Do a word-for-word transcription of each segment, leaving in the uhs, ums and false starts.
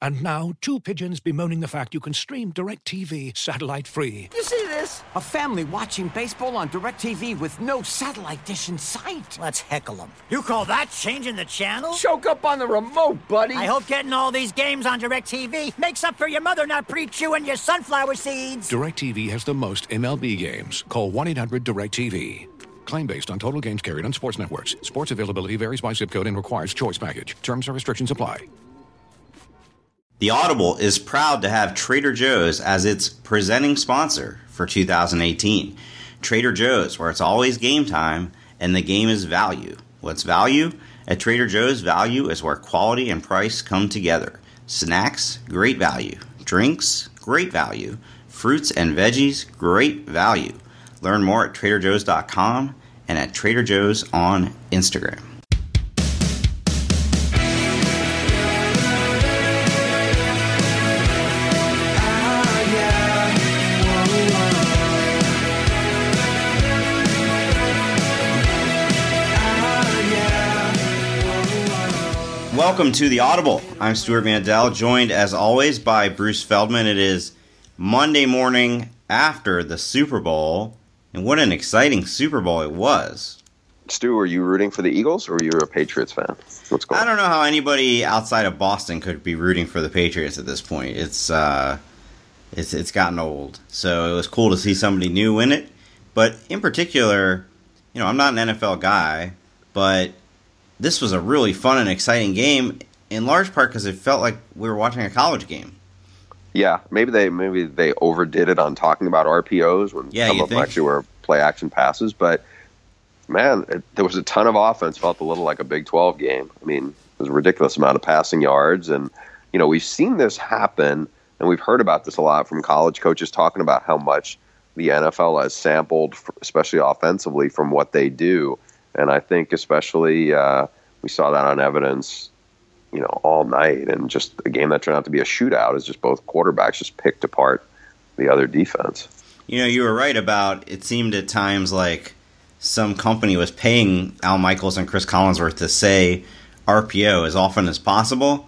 And now, two pigeons bemoaning the fact you can stream DirecTV satellite-free. You see this? A family watching baseball on DirecTV with no satellite dish in sight. Let's heckle them. You call that changing the channel? Choke up on the remote, buddy. I hope getting all these games on DirecTV makes up for your mother not pre-chewing your sunflower seeds. DirecTV has the most M L B games. Call one eight hundred direct T V. Claim based on total games carried on sports networks. Sports availability varies by zip code and requires choice package. Terms and restrictions apply. The Audible is proud to have Trader Joe's as its presenting sponsor for two thousand eighteen. Trader Joe's, where it's always game time and the game is value. What's value? At Trader Joe's, value is where quality and price come together. Snacks, great value. Drinks, great value. Fruits and veggies, great value. Learn more at Trader Joe's dot com and at Trader Joe's on Instagram. Welcome to The Audible. I'm Stuart Mandel, joined as always by Bruce Feldman. It is Monday morning after the Super Bowl, and what an exciting Super Bowl it was. Stu, are you rooting for the Eagles, or are you a Patriots fan? What's going on? I don't know how anybody outside of Boston could be rooting for the Patriots at this point. It's uh, it's it's gotten old. So it was cool to see somebody new win it. But in particular, you know, I'm not an N F L guy, but this was a really fun and exciting game, in large part because it felt like we were watching a college game. Yeah, maybe they maybe they overdid it on talking about R P Os when yeah, some of them actually were play action passes. But man, it, there was a ton of offense. Felt a little like a Big twelve game. I mean, it was a ridiculous amount of passing yards, and you know we've seen this happen, and we've heard about this a lot from college coaches talking about how much the N F L has sampled, especially offensively, from what they do. And I think especially uh, we saw that on evidence, you know, all night. And just a game that turned out to be a shootout is just both quarterbacks just picked apart the other defense. You know, you were right about it seemed at times like some company was paying Al Michaels and Chris Collinsworth to say R P O as often as possible.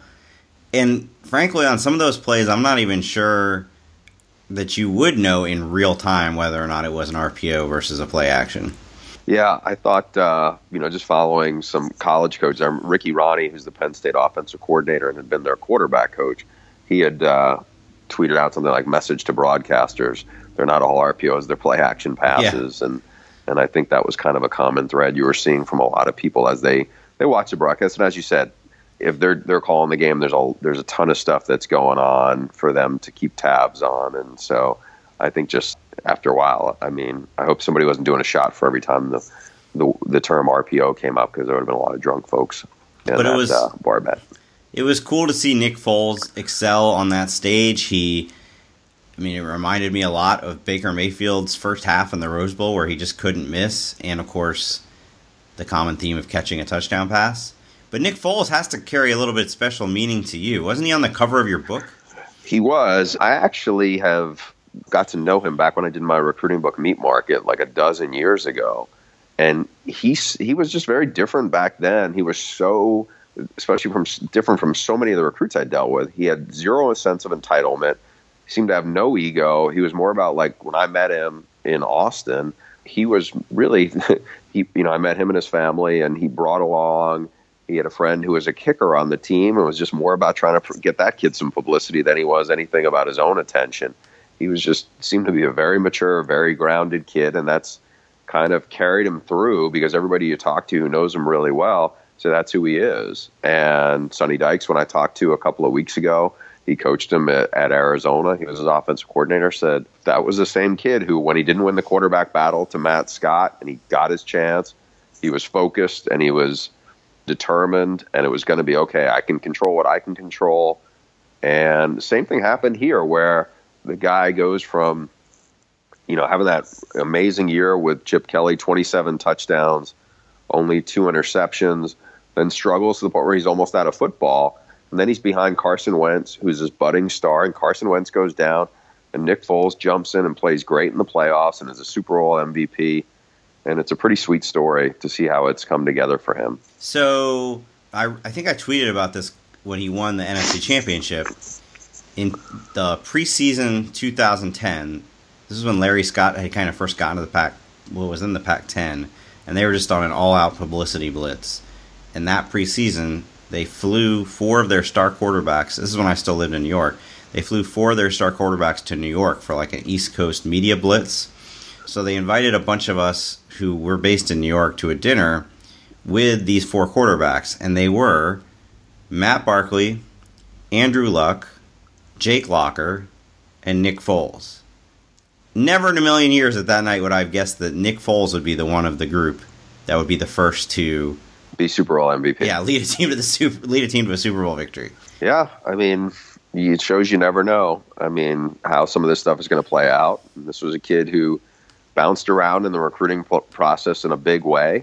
And frankly, on some of those plays, I'm not even sure that you would know in real time whether or not it was an R P O versus a play action. Yeah, I thought, uh, you know, just following some college coaches, um, Ricky Ronnie, who's the Penn State offensive coordinator and had been their quarterback coach, he had uh, tweeted out something like message to broadcasters. They're not all R P Os, they're play action passes. Yeah. And and I think that was kind of a common thread you were seeing from a lot of people as they, they watch the broadcast. And as you said, if they're they're calling the game, there's a, there's a ton of stuff that's going on for them to keep tabs on. And so I think just after a while, I mean, I hope somebody wasn't doing a shot for every time the the, the term R P O came up, because there would have been a lot of drunk folks in but that it was, uh, bar bet. It was cool to see Nick Foles excel on that stage. He, I mean, it reminded me a lot of Baker Mayfield's first half in the Rose Bowl, where he just couldn't miss, and of course, the common theme of catching a touchdown pass. But Nick Foles has to carry a little bit special meaning to you. Wasn't he on the cover of your book? He was. I actually have got to know him back when I did my recruiting book, Meat Market, like a dozen years ago. And he, he was just very different back then. He was so, especially from different from so many of the recruits I dealt with. He had zero sense of entitlement. He seemed to have no ego. He was more about, like, when I met him in Austin, he was really, he, you know, I met him and his family, and he brought along, he had a friend who was a kicker on the team, and was just more about trying to get that kid some publicity than he was anything about his own attention. He was just seemed to be a very mature, very grounded kid, and that's kind of carried him through, because everybody you talk to who knows him really well, so that's who he is. And Sonny Dykes, when I talked to a couple of weeks ago, he coached him at, at Arizona. He was his offensive coordinator, said that was the same kid who, when he didn't win the quarterback battle to Matt Scott and he got his chance, he was focused and he was determined, and it was going to be, okay, I can control what I can control. And the same thing happened here, where the guy goes from, you know, having that amazing year with Chip Kelly, twenty-seven touchdowns, only two interceptions, then struggles to the point where he's almost out of football. And then he's behind Carson Wentz, who's his budding star, and Carson Wentz goes down, and Nick Foles jumps in and plays great in the playoffs and is a Super Bowl M V P. And it's a pretty sweet story to see how it's come together for him. So I, I think I tweeted about this when he won the N F C Championship. In the preseason two thousand ten, this is when Larry Scott had kind of first gotten to the Pac, well, was in the Pac ten, and they were just on an all-out publicity blitz. In that preseason, they flew four of their star quarterbacks. This is when I still lived in New York. They flew four of their star quarterbacks to New York for like an East Coast media blitz. So they invited a bunch of us who were based in New York to a dinner with these four quarterbacks. And they were Matt Barkley, Andrew Luck, Jake Locker, and Nick Foles. Never in a million years at that night would I have guessed that Nick Foles would be the one of the group that would be the first to be Super Bowl M V P. Yeah, lead a team to the super, lead a team to a Super Bowl victory. Yeah, I mean, it shows you never know. I mean, how some of this stuff is going to play out. And this was a kid who bounced around in the recruiting process in a big way,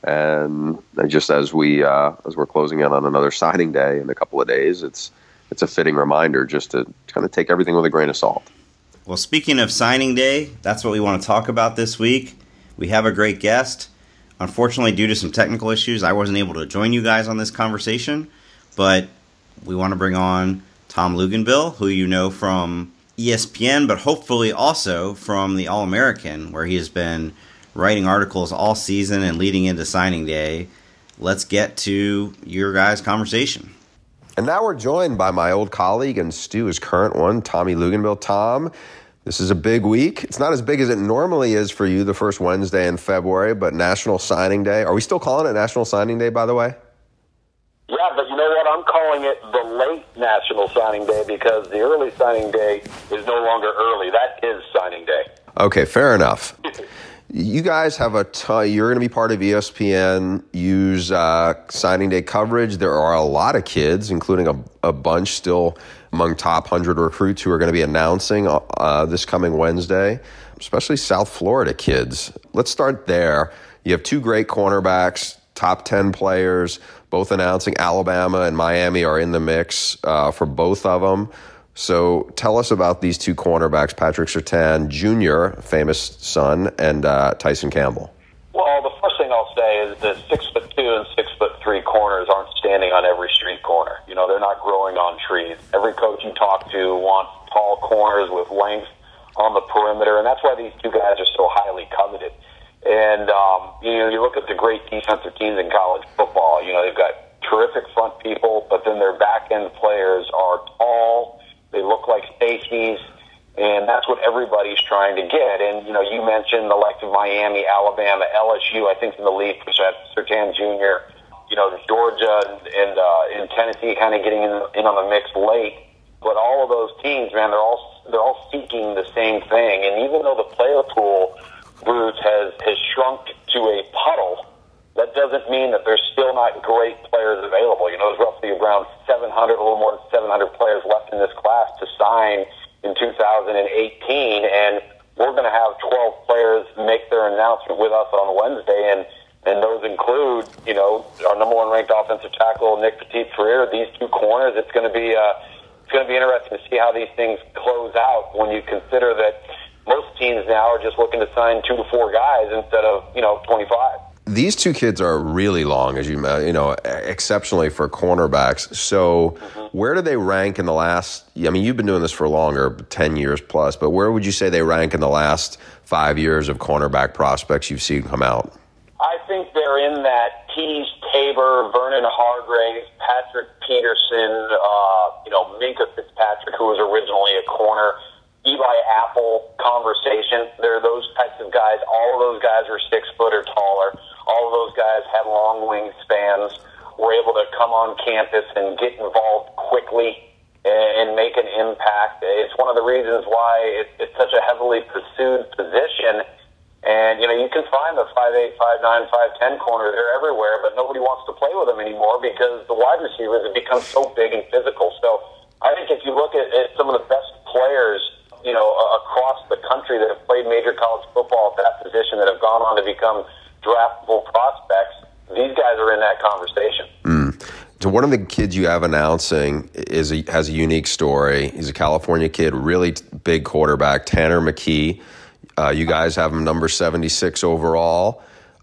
and just as we uh, as we're closing in on another signing day in a couple of days, it's it's a fitting reminder just to kind of take everything with a grain of salt. Well, speaking of signing day, that's what we want to talk about this week. We have a great guest. Unfortunately, due to some technical issues, I wasn't able to join you guys on this conversation, but we want to bring on Tom Luginbill, who you know from E S P N, but hopefully also from the All-American, where he has been writing articles all season and leading into signing day. Let's get to your guys' conversation. And now we're joined by my old colleague and Stu's current one, Tommy Luginbill. Tom, this is a big week. It's not as big as it normally is for you, the first Wednesday in February, but National Signing Day. Are we still calling it National Signing Day, by the way? Yeah, but you know what? I'm calling it the late National Signing Day because the early signing day is no longer early. That is signing day. Okay, fair enough. You guys have a ton, you're going to be part of E S P N, use uh, signing day coverage. There are a lot of kids, including a, a bunch still among top one hundred recruits who are going to be announcing uh, this coming Wednesday, especially South Florida kids. Let's start there. You have two great cornerbacks, top ten players, both announcing. Alabama and Miami are in the mix uh, for both of them. So tell us about these two cornerbacks, Patrick Surtain Junior, famous son, and uh, Tyson Campbell. Well, the first thing I'll say is that six foot two and six foot three corners aren't standing on every street corner. You know, they're not growing on trees. Every coach you talk to wants tall corners with length on the perimeter, and that's why these two guys are so highly coveted. And, um, you know, you look at the great defensive teams in college football, you know, they've got terrific front people, but then their back-end players are tall. They look like safeties, and that's what everybody's trying to get. And, you know, you mentioned the likes of Miami, Alabama, L S U, I think in the league for Surtain Junior, you know, Georgia and, and, uh, and Tennessee kind of getting in, in on the mix late. But all of those teams, man, they're all, they're all seeking the same thing. And even though the player pool, Bruce, has, has shrunk to a puddle, that doesn't mean that there's still not great players available. You know, there's roughly around seven hundred, a little more than seven hundred players left in this class to sign in two thousand eighteen, and we're going to have twelve players make their announcement with us on Wednesday, and, and those include, you know, our number one ranked offensive tackle, Nick Petit-Frere, these two corners. It's going to be uh, it's going to be interesting to see how these things close out when you consider that most teams now are just looking to sign two to four guys instead of, you know, twenty-five. These two kids are really long, as you you know, exceptionally for cornerbacks. So mm-hmm. Where do they rank in the last, I mean, you've been doing this for longer, ten years plus, but where would you say they rank in the last five years of cornerback prospects you've seen come out? I think they're in that Teez Tabor, Vernon Hargrave, Patrick Peterson, uh, you know, Minkah Fitzpatrick, who was originally a corner, Eli Apple conversation. There are those types of guys. All of those guys are six foot or taller. All of those guys had long wingspans, were able to come on campus and get involved quickly and make an impact. It's one of the reasons why it's such a heavily pursued position. And, you know, you can find the five eight, five nine, five ten corner. They're everywhere, but nobody wants to play with them anymore because the wide receivers have become so big and physical. So I think if you look at, at some of the best players, you know, across the country that have played major college football at that position that have gone on to become draftable prospects, these guys are in that conversation. Mm. So one of the kids you have announcing is a, has a unique story. He's a California kid, really big quarterback, Tanner McKee. Uh, you guys have him number seventy-six overall.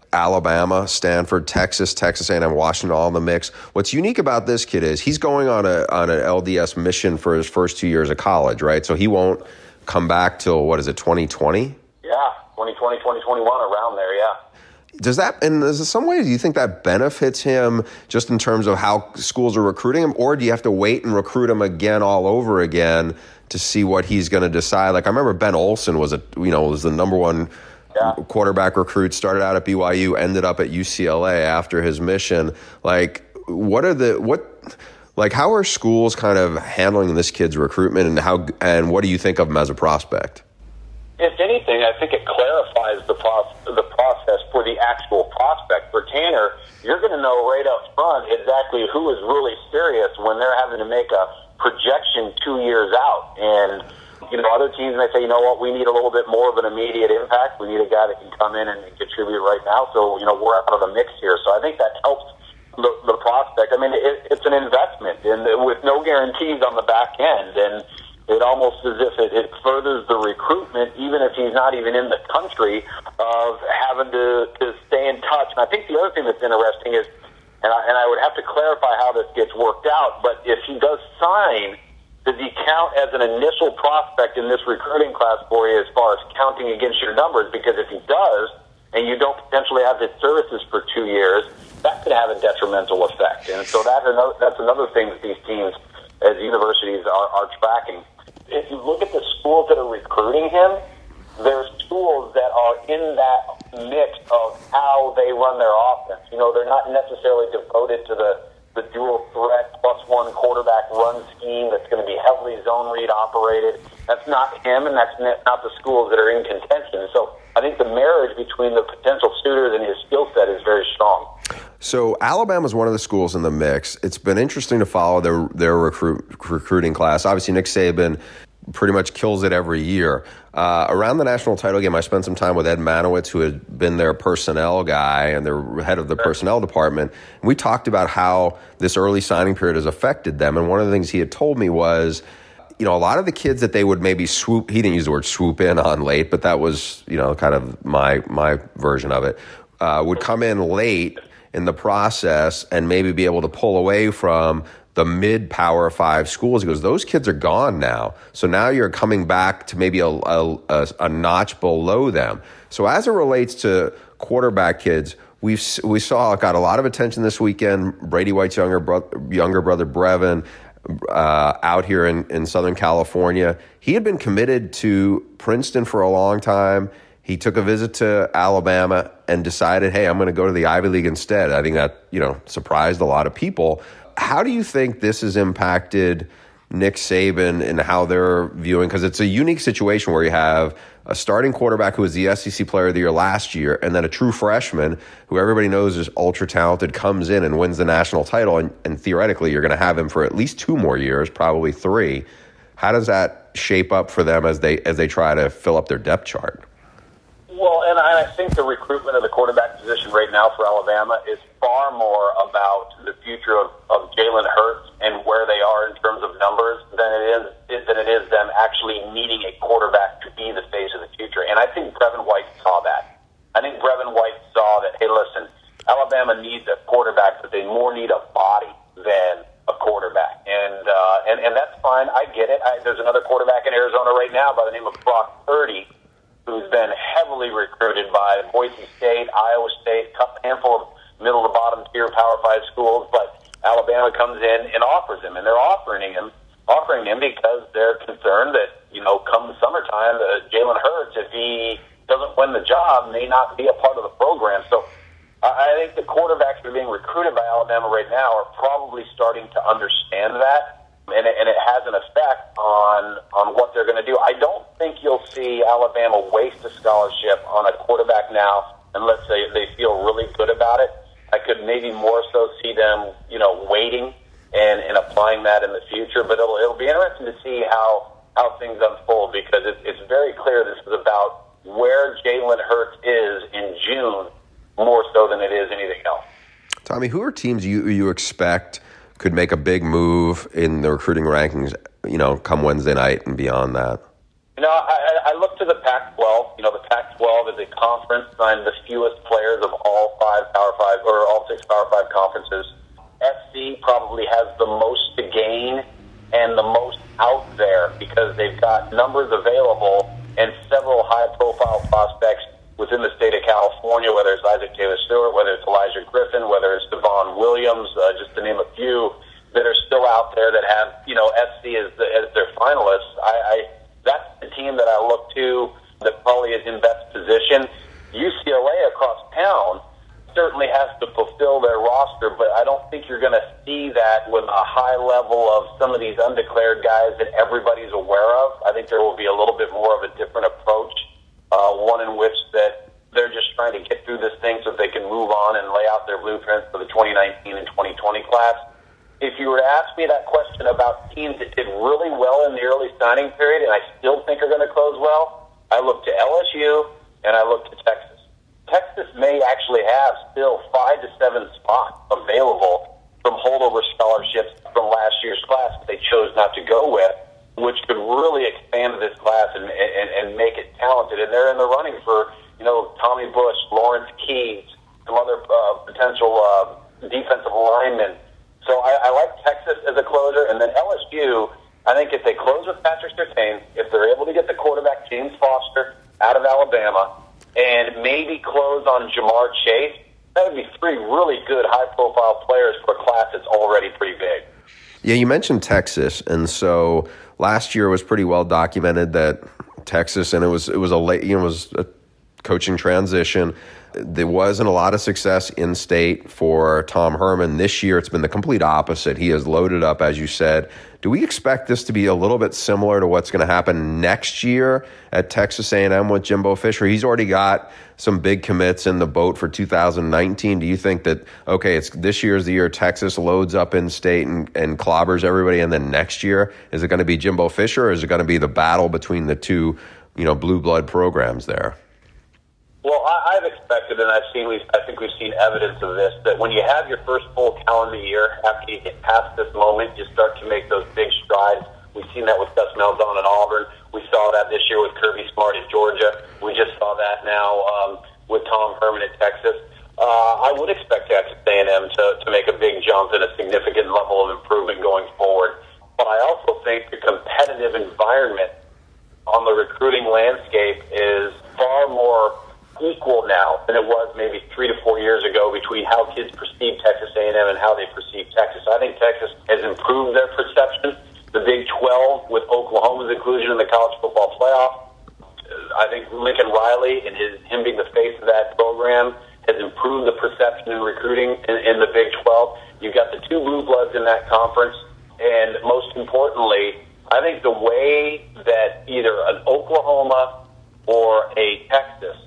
Alabama, Stanford, Texas, Texas A and M, Washington, all in the mix. What's unique about this kid is he's going on a on an L D S mission for his first two years of college, right? So he won't come back till, what is it, twenty twenty? Yeah, twenty twenty, twenty twenty-one, around there, yeah. Does that, and is there some way, do you think that benefits him just in terms of how schools are recruiting him, or do you have to wait and recruit him again all over again to see what he's going to decide? Like, I remember Ben Olsen was a, you know, was the number one yeah. quarterback recruit, started out at B Y U, ended up at U C L A after his mission. Like, what are the, what, like, how are schools kind of handling this kid's recruitment, and how, and what do you think of him as a prospect? If anything, I think it clarifies the process, the process for the actual prospect. For Tanner, you're going to know right up front exactly who is really serious when they're having to make a projection two years out. And, you know, other teams may say, you know what, we need a little bit more of an immediate impact. We need a guy that can come in and contribute right now. So, you know, we're out of the mix here. So I think that helps the, the prospect. I mean, it, it's an investment, and with no guarantees on the back end. And it almost as if it, it furthers the recruitment, even if he's not even in the country, of having to, to stay in touch. And I think the other thing that's interesting is, and I, and I would have to clarify how this gets worked out, but if he does sign, does he count as an initial prospect in this recruiting class for you as far as counting against your numbers? Because if he does, and you don't potentially have his services for two years, that could have a detrimental effect. And so that's another, that's another thing that these teams, as universities, are, are tracking. If you look at the schools that are recruiting him, there's schools that are in that mix of how they run their offense. You know, they're not necessarily devoted to the, the dual threat plus one quarterback run scheme that's going to be heavily zone read operated. That's not him, and that's not the schools that are in contention. So I think the marriage between the potential suitors and his skill set is very strong. So Alabama is one of the schools in the mix. It's been interesting to follow their their recruit, recruiting class. Obviously, Nick Saban pretty much kills it every year. Uh, around the national title game, I spent some time with Ed Manowitz, who had been their personnel guy and their head of the personnel department. And we talked about how this early signing period has affected them. And one of the things he had told me was, you know, a lot of the kids that they would maybe swoop, he didn't use the word swoop in on late, but that was, you know, kind of my my version of it, uh, would come in late in the process and maybe be able to pull away from the mid Power Five schools. He goes, those kids are gone now. So now you're coming back to maybe a, a, a, a notch below them. So as it relates to quarterback kids, we've we saw got a lot of attention this weekend. Brady White's younger brother, younger brother Brevin, uh, out here in, in Southern California. He had been committed to Princeton for a long time. He took a visit to Alabama and decided, hey, I'm going to go to the Ivy League instead. I think that, you know, surprised a lot of people. How do you think this has impacted Nick Saban and how they're viewing? Because it's a unique situation where you have a starting quarterback who was the S E C Player of the Year last year, and then a true freshman who everybody knows is ultra talented comes in and wins the national title, and, and theoretically you're going to have him for at least two more years, probably three. How does that shape up for them as they as they try to fill up their depth chart? Well, and I think the recruitment of the quarterback position right now for Alabama is far more about the future of, of Jalen Hurts and where they are in terms of numbers than it is than it is them actually needing a quarterback to be the face of the future. And I think Brevin White saw that. I think Brevin White saw that, hey, listen, Alabama needs a quarterback, but they more need a body than a quarterback. And uh, and, and that's fine. I get it. I, there's another quarterback in Arizona right now by the name of Brock Purdy, who's been heavily recruited by Boise State, Iowa State, a handful of middle to bottom tier Power Five schools, but Alabama comes in and offers him, and they're offering him, offering him because they're concerned that, you know, come summertime, uh, Jalen Hurts, if he doesn't win the job, may not be a part of the program. So uh, I think the quarterbacks that are being recruited by Alabama right now are probably starting to understand that. And it, and it has an effect on on what they're going to do. I don't think you'll see Alabama waste a scholarship on a quarterback now unless they, they feel really good about it. I could maybe more so see them, you know, waiting and, and applying that in the future. But it'll it'll be interesting to see how, how things unfold, because it, it's very clear this is about where Jalen Hurts is in June more so than it is anything else. Tommy, who are teams you you expect could make a big move in the recruiting rankings, you know, come Wednesday night and beyond that? You know, I, I look to the Pac twelve. You know, the Pac twelve is a conference signed the fewest players of all five Power Five, or all six Power Five conferences. S C probably has the most to gain and the most out there because they've got numbers available and several high-profile prospects within the state of California, whether it's Isaac Taylor-Stewart, whether it's Elijah Griffin, whether it's Devon Williams, uh, just to name a few, that are still out there that have, you know, S C as, the, as their finalists. I, I that's the team that I look to that probably is in best position. U C L A across town certainly has to fulfill their roster, but I don't think you're going to see that with a high level of some of these undeclared guys that everybody's aware of. I think there will be a little bit more of a different approach, uh, one in which that they're just trying to get through this thing so that they can move on and lay out their blueprints for the twenty nineteen and twenty twenty class. If you were to ask me that question about teams that did really well in the early signing period and I still think are going to close well, I look to L S U and I look to Texas. Texas may actually have still five to seven spots available from holdover scholarships from last year's class that they chose not to go with, which could really expand this class and, and, and make it talented. And they're in the running for, you know, Tommy Bush, Lawrence Keys, some other uh, potential uh, defensive linemen. So I, I like Texas as a closer, and then L S U, I think if they close with Patrick Surtain, if they're able to get the quarterback James Foster out of Alabama, and maybe close on Jamar Chase, that would be three really good high-profile players for a class that's already pretty big. Yeah, you mentioned Texas, and so last year was pretty well documented that Texas, and it was it was a late, you know, it was a coaching transition. There wasn't a lot of success in state for Tom Herman. This year, it's been the complete opposite. He has loaded up, as you said. Do we expect this to be a little bit similar to what's going to happen next year at Texas A and M with Jimbo Fisher? He's already got some big commits in the boat for two thousand nineteen. Do you think that, okay, it's this year's the year Texas loads up in state and, and clobbers everybody, and then next year, is it going to be Jimbo Fisher, or is it going to be the battle between the two, you know, blue blood programs there? Well, I, I've expected, and I've seen, we've, I think we've seen evidence of this, that when you have your first full calendar year, after you get past this moment, you start to make those big strides. We've seen that with Gus Malzahn at Auburn. We saw that this year with Kirby Smart at Georgia. We just saw that now um, with Tom Herman at Texas. Uh, I would expect Texas A and M to, to make a big jump and a significant level of improvement going forward. But I also think the competitive environment on the recruiting landscape is far more equal now than it was maybe three to four years ago between how kids perceive Texas A and M and how they perceive Texas. I think Texas has improved their perception. The Big twelve, with Oklahoma's inclusion in the college football playoff, I think Lincoln Riley and his, him being the face of that program has improved the perception in recruiting in, in the Big twelve. You've got the two blue bloods in that conference, and most importantly, I think the way that either an Oklahoma or a Texas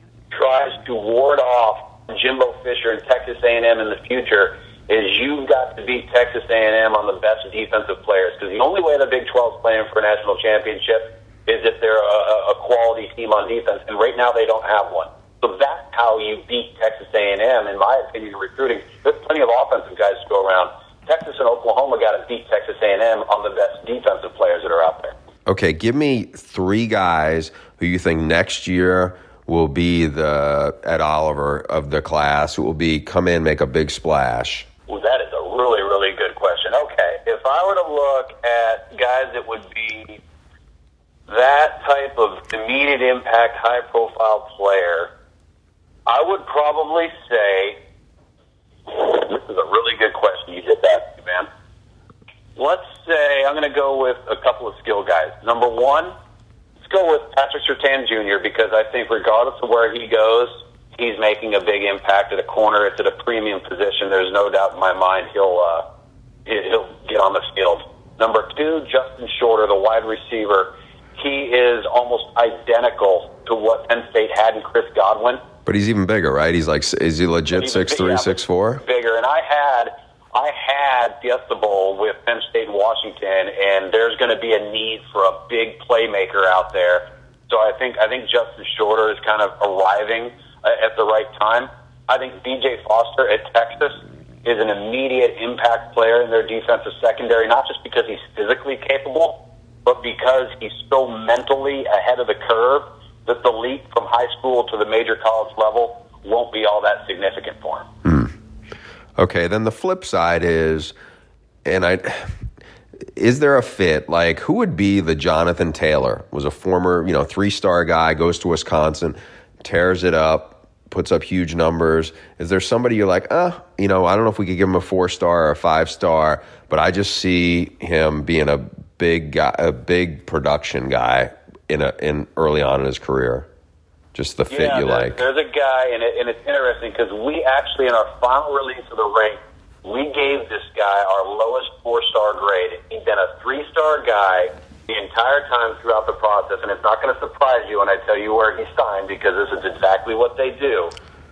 tries to ward off Jimbo Fisher and Texas A and M in the future is you've got to beat Texas A and M on the best defensive players, because the only way the Big twelve is playing for a national championship is if they're a, a quality team on defense, and right now they don't have one. So that's how you beat Texas A and M, in my opinion, in recruiting. There's plenty of offensive guys to go around. Texas and Oklahoma got to beat Texas A and M on the best defensive players that are out there. Okay, give me three guys who you think next year will be the Ed Oliver of the class, who will be come in, make a big splash? Well, that is a really, really good question. Okay, if I were to look at guys that would be that type of immediate impact, high-profile player, I would probably say, this is a really good question. You did that, man. Let's say I'm going to go with a couple of skill guys. Number one, let's go with Patrick Surtain Junior, because I think regardless of where he goes, he's making a big impact at a corner. It's at a premium position. There's no doubt in my mind he'll uh, he'll get on the field. Number two, Justin Shorter, the wide receiver. He is almost identical to what Penn State had in Chris Godwin. But he's even bigger, right? He's like, is he legit six three, six four? Bigger. And I had I had Fiesta Bowl with Penn State and Washington, and there's going to be a need for a big playmaker out there. So I think I think Justin Shorter is kind of arriving at the right time. I think B J Foster at Texas is an immediate impact player in their defensive secondary, not just because he's physically capable, but because he's so mentally ahead of the curve that the leap from high school to the major college level won't be all that significant for him. Hmm. Okay, then the flip side is, and I, is there a fit? Like, who would be the Jonathan Taylor? Was a former, you know, three-star guy, goes to Wisconsin, tears it up, puts up huge numbers. Is there somebody you're like, uh, you know, I don't know if we could give him a four-star or a five-star, but I just see him being a big guy, a big production guy in a in early on in his career. Just the fit yeah, you there's, like. There's a guy, and, it, and it's interesting because we actually, in our final release of the rank, we gave this guy our lowest four-star grade. He'd been a three-star guy the entire time throughout the process, and it's not going to surprise you when I tell you where he signed because this is exactly what they do.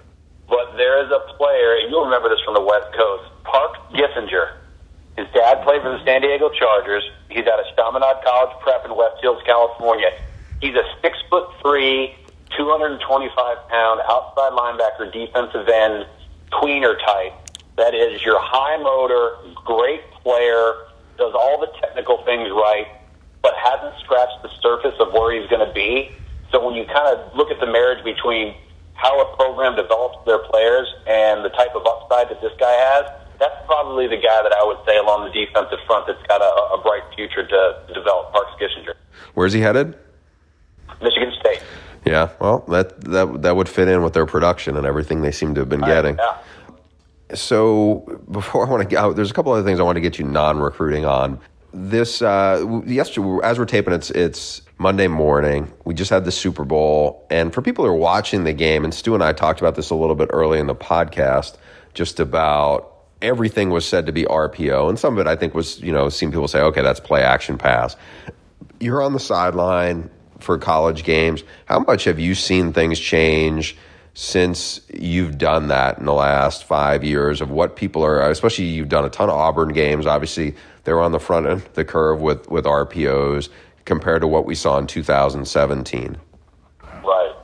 But there is a player, and you'll remember this from the West Coast, Park Gissinger. His dad played for the San Diego Chargers. He's at a Chaminade College Prep in West Hills, California. He's a six foot three, two hundred twenty-five pound outside linebacker, defensive end, tweener type. That is your high motor, great player, does all the technical things right, but hasn't scratched the surface of where he's going to be. So when you kind of look at the marriage between how a program develops their players and the type of upside that this guy has, that's probably the guy that I would say along the defensive front that's got a, a bright future to, to develop, Parks Gissinger. Where's he headed? Michigan State. Yeah, well, that that that would fit in with their production and everything they seem to have been getting. Uh, yeah. So before I want to get out, there's a couple other things I want to get you non-recruiting on. This uh, yesterday, as we're taping, it's it's Monday morning. We just had the Super Bowl, and for people who are watching the game, and Stu and I talked about this a little bit early in the podcast, just about everything was said to be R P O, and some of it I think was, you know, seen people say, okay, that's play action pass. You're on the sideline for college games. How much have you seen things change since you've done that in the last five years of what people are, especially you've done a ton of Auburn games. Obviously, they were on the front end of the curve with, with R P Os compared to what we saw in two thousand seventeen. Right.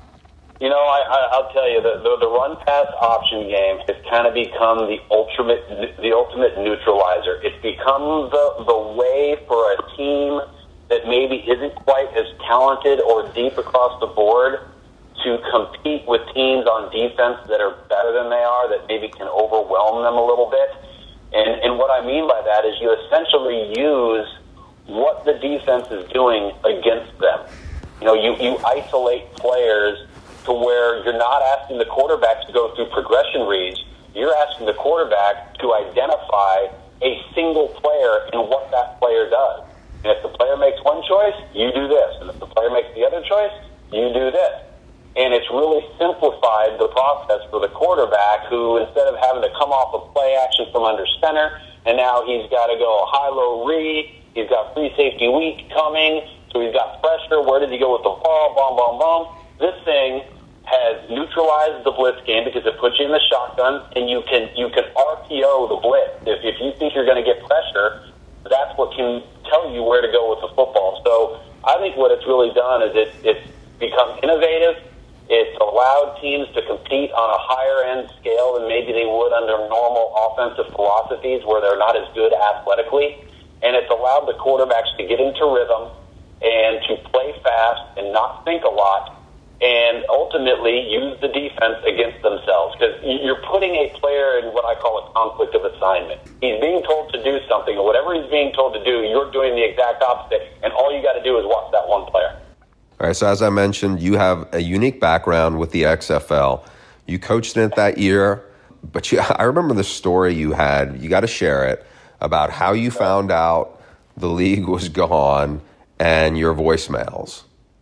You know, I, I, I'll tell you, the, the, the run-pass option game has kind of become the ultimate the ultimate neutralizer. It's become the, the way for a team that maybe isn't quite as talented or deep across the board to compete with teams on defense that are better than they are, that maybe can overwhelm them a little bit. And, and what I mean by that is you essentially use what the defense is doing against them. You know, you, you isolate players to where you're not asking the quarterback to go through progression reads. You're asking the quarterback to identify a single player and what that player does. And if the player makes one choice, you do this. And if the player makes the other choice, you do this. And it's really simplified the process for the quarterback who, instead of having to come off a play action from under center, and now he's got to go high-low read, he's got free safety weak coming, so he's got pressure. Where does he go with the ball? Boom, boom, boom. This thing has neutralized the blitz game because it puts you in the shotgun, and you can you can R P O the blitz. If, if you think you're going to get pressure, that's what can tell you where to go with the football. So I think what it's really done is it, it's become innovative. It's allowed teams to compete on a higher-end scale than maybe they would under normal offensive philosophies where they're not as good athletically. And it's allowed the quarterbacks to get into rhythm and to play fast and not think a lot and ultimately use the defense against themselves. Because you're putting a player in what I call a conflict of assignment. He's being told to do something, and whatever he's being told to do, you're doing the exact opposite, and all you got to do is watch that one player. All right, so as I mentioned, you have a unique background with the X F L. You coached in it that year, but you, I remember the story you had, you got to share it, about how you found out the league was gone and your voicemails.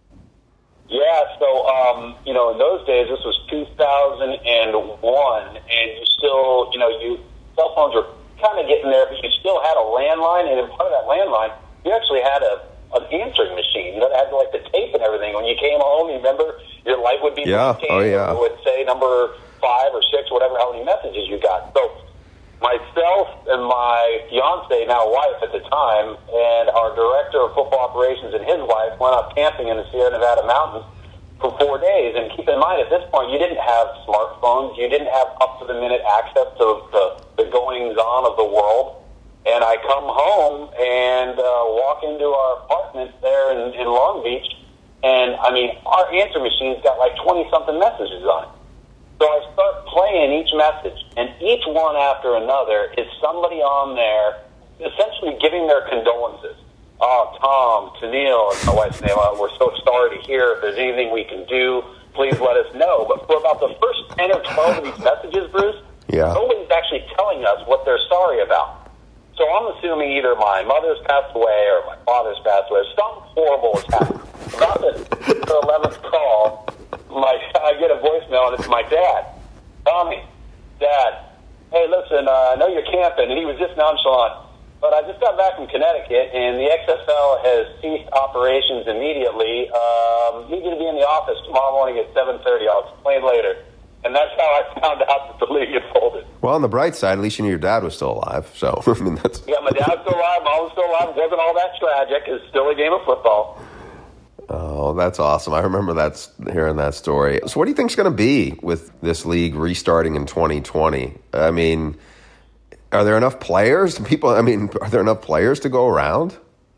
Yeah, so, um, you know, in those days, this was two thousand one, and you still, you know, you cell phones were kind of getting there, but you still had a landline, and in part of that landline, you actually had a an answering machine that had like the tape and everything. When you came home, you remember your light would be yeah, oh yeah, it would say number five or six, whatever, how many messages you got. So myself and my fiance, now wife at the time, and our director of football operations and his wife went out camping in the Sierra Nevada mountains for four days. And keep in mind, at this point, you didn't have smartphones, you didn't have up to the minute access to the, the goings on of the world. And I come home and uh, walk into our apartment there in, in Long Beach, and, I mean, our answer machine's got like twenty-something messages on it. So I start playing each message, and each one after another is somebody on there essentially giving their condolences. Oh, Tom, Tennille, and my wife's name, oh, we're so sorry to hear. If there's anything we can do, please let us know. But for about the first ten or twelve of these messages, Bruce, yeah. nobody's actually telling us what they're sorry about. So I'm assuming either my mother's passed away or my father's passed away. Something horrible has happened. About the eleventh call, my I get a voicemail, and it's my dad. Tommy, Dad, hey, listen, uh, I know you're camping, and he was just nonchalant, but I just got back from Connecticut, and the X F L has ceased operations immediately. Um, you need to be in the office tomorrow morning at seven thirty. I'll explain later. And that's how I found out that the league had folded. Well, on the bright side, at least you knew your dad was still alive. So, I mean, that's... Yeah, my dad's still alive. Mom was still alive. It wasn't all that tragic. It's still a game of football. Oh, that's awesome. I remember that, hearing that story. So what do you think is going to be with this league restarting in twenty twenty? I mean, are there enough players? People, I mean, are there enough players to go around?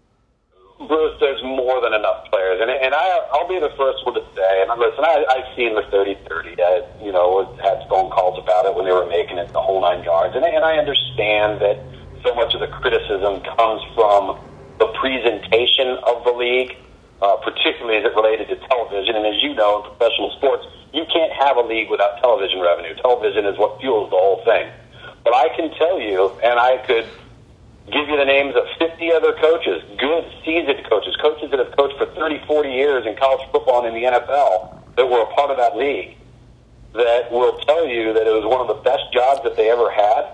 Bruce, there's more than enough players. And, and I, I'll be the first one to say, and listen, I, I've seen the thirty thirty. I, you know, had phone calls about it when they were making it the whole nine yards. And, and I understand that so much of the criticism comes from the presentation of the league, uh, particularly as it related to television. And as you know, in professional sports, you can't have a league without television revenue. Television is what fuels the whole thing. But I can tell you, and I could give you the names of fifty other coaches, good seasoned coaches, coaches that have coached for thirty, forty years in college football and in the N F L that were a part of that league, that will tell you that it was one of the best jobs that they ever had,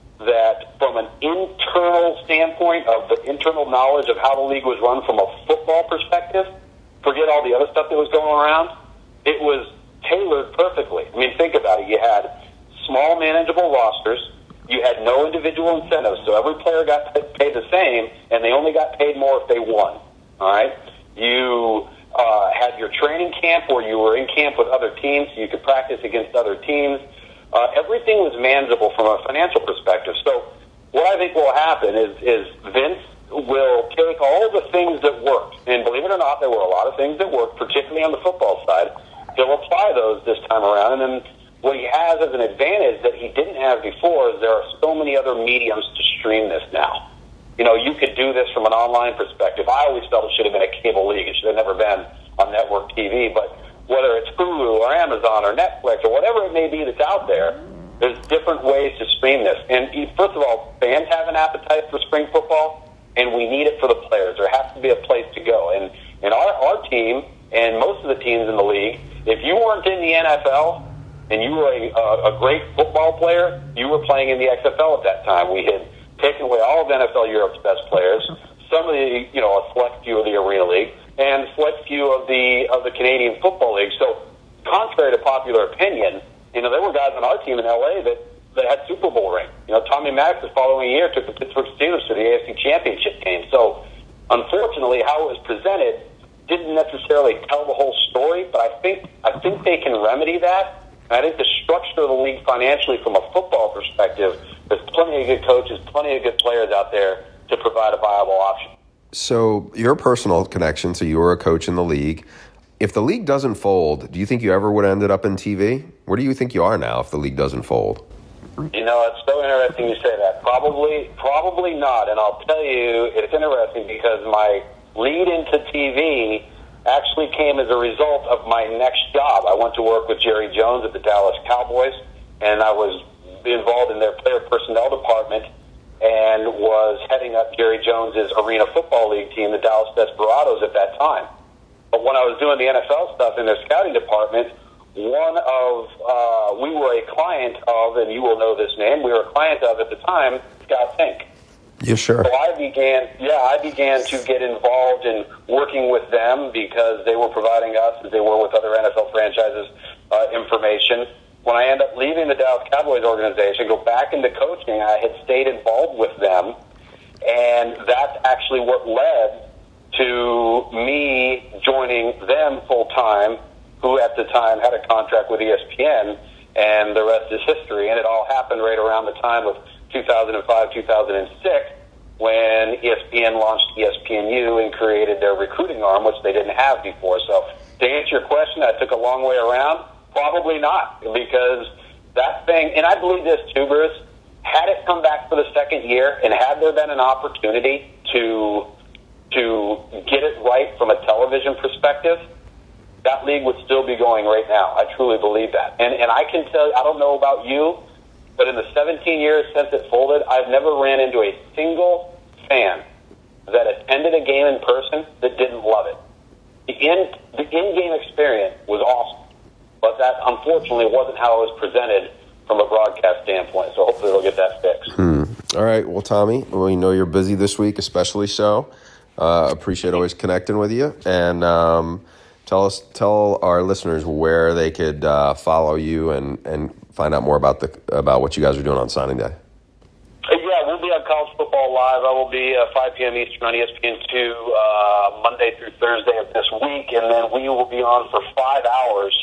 that from an internal standpoint of the internal knowledge of how the league was run from a football perspective, forget all the other stuff that was going around, it was tailored perfectly. I mean, think about it. You had small, manageable rosters. You had no individual incentives, so every player got paid the same, and they only got paid more if they won. All right? You uh, had your training camp where you were in camp with other teams, so you could practice against other teams. Uh, everything was manageable from a financial perspective. So what I think will happen is, is Vince will take all the things that worked, and believe it or not, there were a lot of things that worked, particularly on the football side. He'll apply those this time around, and then what he has as an advantage that he didn't have before is there are so many other mediums to stream this now. You know, you could do this from an online perspective. I always felt it should have been a cable league. It should have never been on network T V. But whether it's Hulu or Amazon or Netflix or whatever it may be that's out there, there's different ways to stream this. And first of all, fans have an appetite for spring football, and we need it for the players. There has to be a place to go. And, and our, our team and most of the teams in the league, if you weren't in the N F L, and you were a, a, a great football player, you were playing in the X F L at that time. We had taken away all of N F L Europe's best players, some of the, you know, a select few of the Arena League, and a select few of the of the Canadian Football League. So, contrary to popular opinion, you know, there were guys on our team in L A that, that had Super Bowl ring. You know, Tommy Maddox the following year took the Pittsburgh Steelers to the A F C Championship game. So, unfortunately, how it was presented didn't necessarily tell the whole story, but I think I think they can remedy that. I think the structure of the league financially from a football perspective, there's plenty of good coaches, plenty of good players out there to provide a viable option. So your personal connection, so you were a coach in the league. If the league doesn't fold, do you think you ever would have ended up in T V? Where do you think you are now if the league doesn't fold? You know, it's so interesting you say that. Probably, probably not. And I'll tell you, it's interesting because my lead into T V actually came as a result of my next job. I went to work with Jerry Jones at the Dallas Cowboys, and I was involved in their player personnel department and was heading up Jerry Jones's Arena Football League team, the Dallas Desperados, at that time. But when I was doing the N F L stuff in their scouting department, one of, uh, we were a client of, and you will know this name, we were a client of at the time, Scott Fink. Yeah, sure. So I began, yeah, I began to get involved in working with them because they were providing us, as they were with other N F L franchises, uh, information. When I ended up leaving the Dallas Cowboys organization, go back into coaching, I had stayed involved with them, and that's actually what led to me joining them full-time, who at the time had a contract with E S P N, and the rest is history. And it all happened right around the time of two thousand five, two thousand six, when E S P N launched E S P N U and created their recruiting arm, which they didn't have before. So to answer your question, I took a long way around. Probably not, because that thing, and I believe this too, Bruce, had it come back for the second year and had there been an opportunity to to get it right from a television perspective, that league would still be going right now. I truly believe that. And and I can tell you, I don't know about you, but in the seventeen years since it folded, I've never ran into a single fan that attended a game in person that didn't love it. The in the in-game experience was awesome, but that unfortunately wasn't how it was presented from a broadcast standpoint. So hopefully they'll get that fixed. Hmm. All right. Well, Tommy, we know you're busy this week, especially so. Uh, appreciate always connecting with you, and um, tell us, tell our listeners where they could uh, follow you and, and find out more about the about what you guys are doing on signing day. Yeah, we'll be on College Football Live. I will be uh, five p.m. Eastern on E S P N two uh, Monday through Thursday of this week, and then we will be on for five hours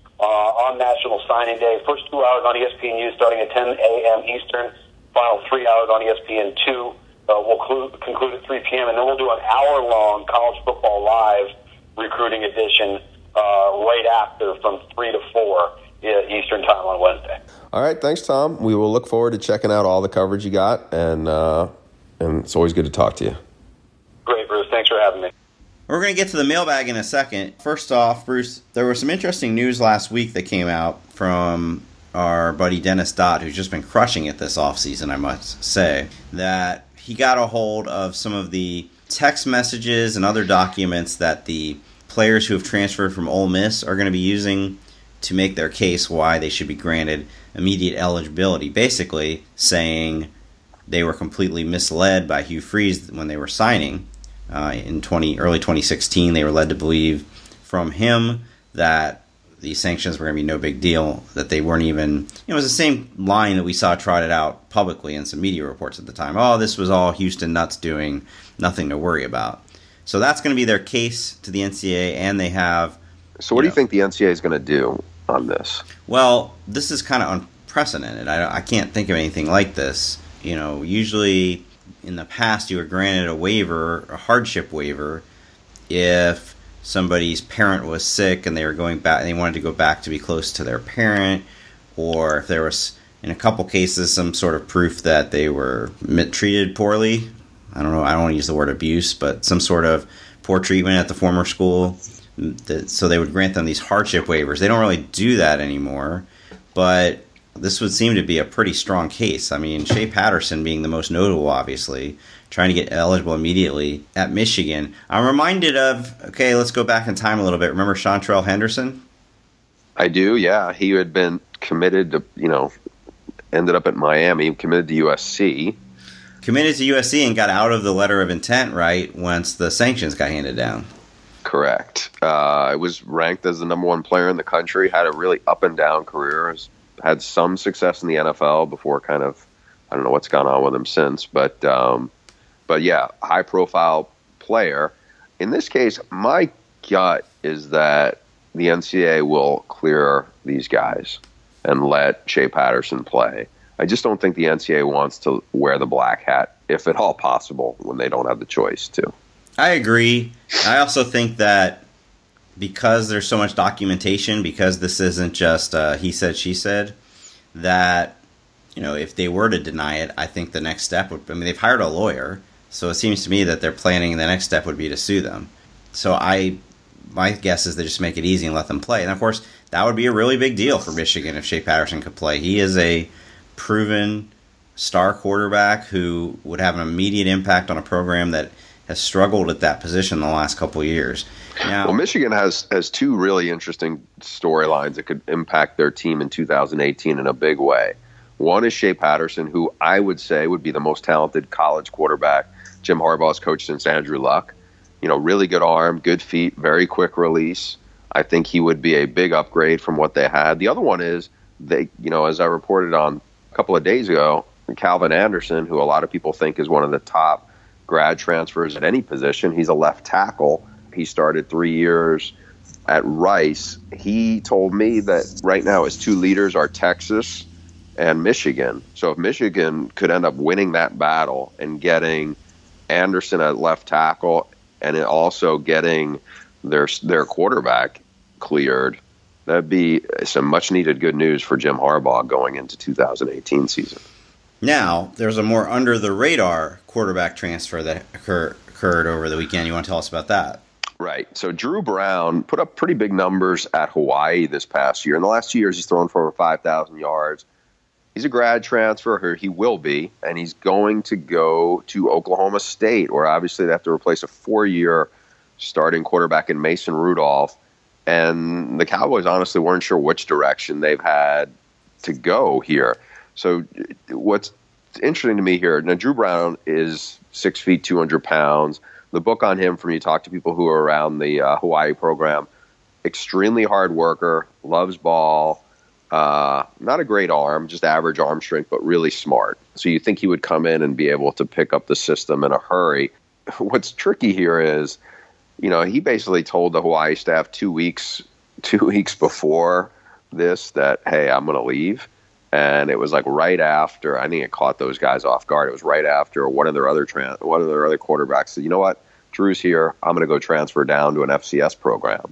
uh, on National Signing Day. First two hours on E S P N U starting at ten a.m. Eastern. Final three hours on E S P N two. Uh, we'll clu- conclude at three p.m., and then we'll do an hour-long College Football Live recruiting edition uh, right after from three to four Eastern time on Wednesday. All right, thanks, Tom. We will look forward to checking out all the coverage you got, and uh, and it's always good to talk to you. Great, Bruce. Thanks for having me. We're going to get to the mailbag in a second. First off, Bruce, there was some interesting news last week that came out from our buddy Dennis Dodd, who's just been crushing it this offseason, I must say, that he got a hold of some of the text messages and other documents that the players who have transferred from Ole Miss are going to be using to make their case why they should be granted immediate eligibility, basically saying they were completely misled by Hugh Freeze when they were signing. Uh, in twenty early twenty sixteen, they were led to believe from him that these sanctions were going to be no big deal, that they weren't even, you know, it was the same line that we saw trotted out publicly in some media reports at the time. Oh, this was all Houston Nuts doing, nothing to worry about. So that's going to be their case to the N C double A, and they have... So what you do you know, think the N C double A is going to do on this? Well, this is kind of unprecedented. I, I can't think of anything like this. You know, usually in the past you were granted a waiver, a hardship waiver, if somebody's parent was sick and they were going back, they wanted to go back to be close to their parent, or if there was, in a couple cases, some sort of proof that they were treated poorly. I don't know, I don't want to use the word abuse, but some sort of poor treatment at the former school. So they would grant them these hardship waivers. They don't really do that anymore, but this would seem to be a pretty strong case. I mean, Shea Patterson being the most notable, obviously, trying to get eligible immediately at Michigan. I'm reminded of, okay, let's go back in time a little bit. Remember Chantrell Henderson? I do, yeah. He had been committed to, you know, ended up at Miami, committed to U S C. Committed to U S C and got out of the letter of intent, right, once the sanctions got handed down. Correct. Uh, it was ranked as the number one player in the country, had a really up and down career, has had some success in the N F L before kind of, I don't know what's gone on with him since, but um, but yeah, high profile player. In this case, my gut is that the N C double A will clear these guys and let Shea Patterson play. I just don't think the N C double A wants to wear the black hat, if at all possible, when they don't have the choice to. I agree. I also think that because there's so much documentation, because this isn't just uh, he said, she said, that, you know, if they were to deny it, I think the next step would, I mean, they've hired a lawyer, so it seems to me that they're planning the next step would be to sue them. So I, my guess is they just make it easy and let them play. And of course, that would be a really big deal for Michigan if Shea Patterson could play. He is a proven star quarterback who would have an immediate impact on a program that has struggled at that position the last couple of years. Now, well, Michigan has, has two really interesting storylines that could impact their team in two thousand eighteen in a big way. One is Shea Patterson, who I would say would be the most talented college quarterback Jim Harbaugh's coached since Andrew Luck. You know, really good arm, good feet, very quick release. I think he would be a big upgrade from what they had. The other one is, they, you know, as I reported on a couple of days ago, Calvin Anderson, who a lot of people think is one of the top grad transfers at any position. He's a left tackle. He started three years at Rice. He told me that right now his two leaders are Texas and Michigan. So if Michigan could end up winning that battle and getting Anderson at left tackle, and it also getting their their quarterback cleared. That'd be some much needed good news for Jim Harbaugh going into two thousand eighteen season. Now, there's a more under the radar quarterback transfer that occur, occurred over the weekend. You want to tell us about that? Right. So Drew Brown put up pretty big numbers at Hawaii this past year. In the last two years, he's thrown for over five thousand yards. He's a grad transfer, or he will be, and he's going to go to Oklahoma State, where obviously they have to replace a four-year starting quarterback in Mason Rudolph. And the Cowboys honestly weren't sure which direction they've had to go here. So what's interesting to me here, now Drew Brown is six feet, two hundred pounds. The book on him, from you talk to people who are around the uh, Hawaii program, extremely hard worker, loves ball, uh, not a great arm, just average arm strength, but really smart. So you think he would come in and be able to pick up the system in a hurry. What's tricky here is, you know, he basically told the Hawaii staff two weeks, two weeks before this that, hey, I'm going to leave. And it was like right after, I think it caught those guys off guard. It was right after one of their other trans, one of their other quarterbacks said, you know what, Drew's here. I'm going to go transfer down to an F C S program.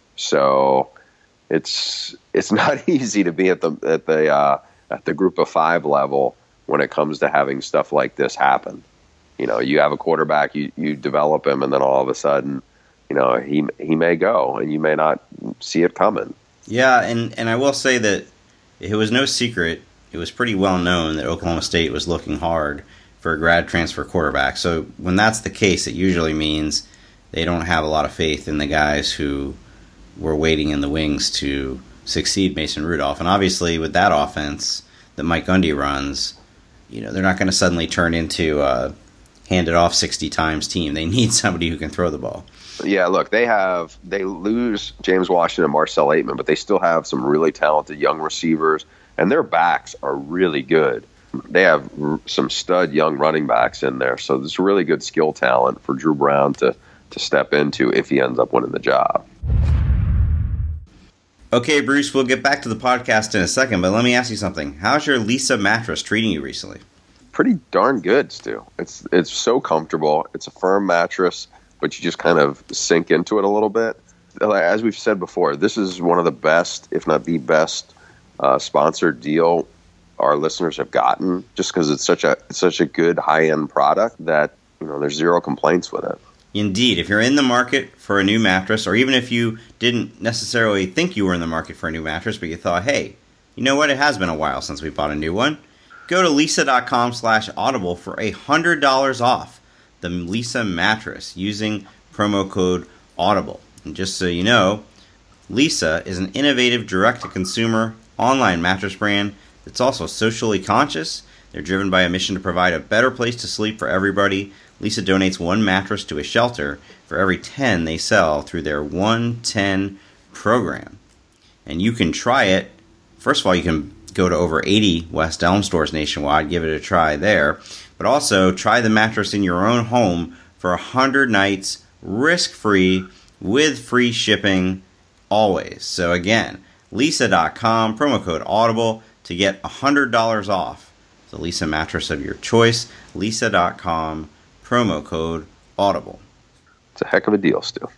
So it's it's not easy to be at the at the uh, at the group of five level when it comes to having stuff like this happen. You know, you have a quarterback, you you develop him, and then all of a sudden, you know, he he may go, and you may not see it coming. Yeah, and and I will say that it was no secret. It was pretty well known that Oklahoma State was looking hard for a grad transfer quarterback. So when that's the case, it usually means they don't have a lot of faith in the guys who were waiting in the wings to succeed Mason Rudolph. And obviously with that offense that Mike Gundy runs, you know, they're not going to suddenly turn into a hand it off sixty times team. They need somebody who can throw the ball. Yeah, look, they have they lose James Washington and Marcel Aitman, but they still have some really talented young receivers, and their backs are really good. They have r- some stud young running backs in there, so there's really good skill talent for Drew Brown to to step into if he ends up winning the job. Okay, Bruce, we'll get back to the podcast in a second, but let me ask you something. How's your Leesa mattress treating you recently? Pretty darn good, Stu. It's it's so comfortable. It's a firm mattress, but you just kind of sink into it a little bit. As we've said before, this is one of the best, if not the best, uh, sponsored deal our listeners have gotten, just because it's such a it's such a good high-end product that, you know, there's zero complaints with it. Indeed. If you're in the market for a new mattress, or even if you didn't necessarily think you were in the market for a new mattress, but you thought, hey, you know what, it has been a while since we bought a new one, go to leesa.com slash audible for one hundred dollars off the Leesa mattress using promo code audible. And just so you know, Leesa is an innovative direct-to-consumer online mattress brand that's also socially conscious. They're driven by a mission to provide a better place to sleep for everybody. Leesa donates one mattress to a shelter for every ten they sell through their one ten program. And you can try it. First of all, you can go to over eighty West Elm stores nationwide, give it a try there. But also, try the mattress in your own home for one hundred nights, risk-free, with free shipping, always. So again, leesa dot com, promo code audible to get one hundred dollars off the Leesa mattress of your choice. leesa dot com, promo code audible. It's a heck of a deal, Stu.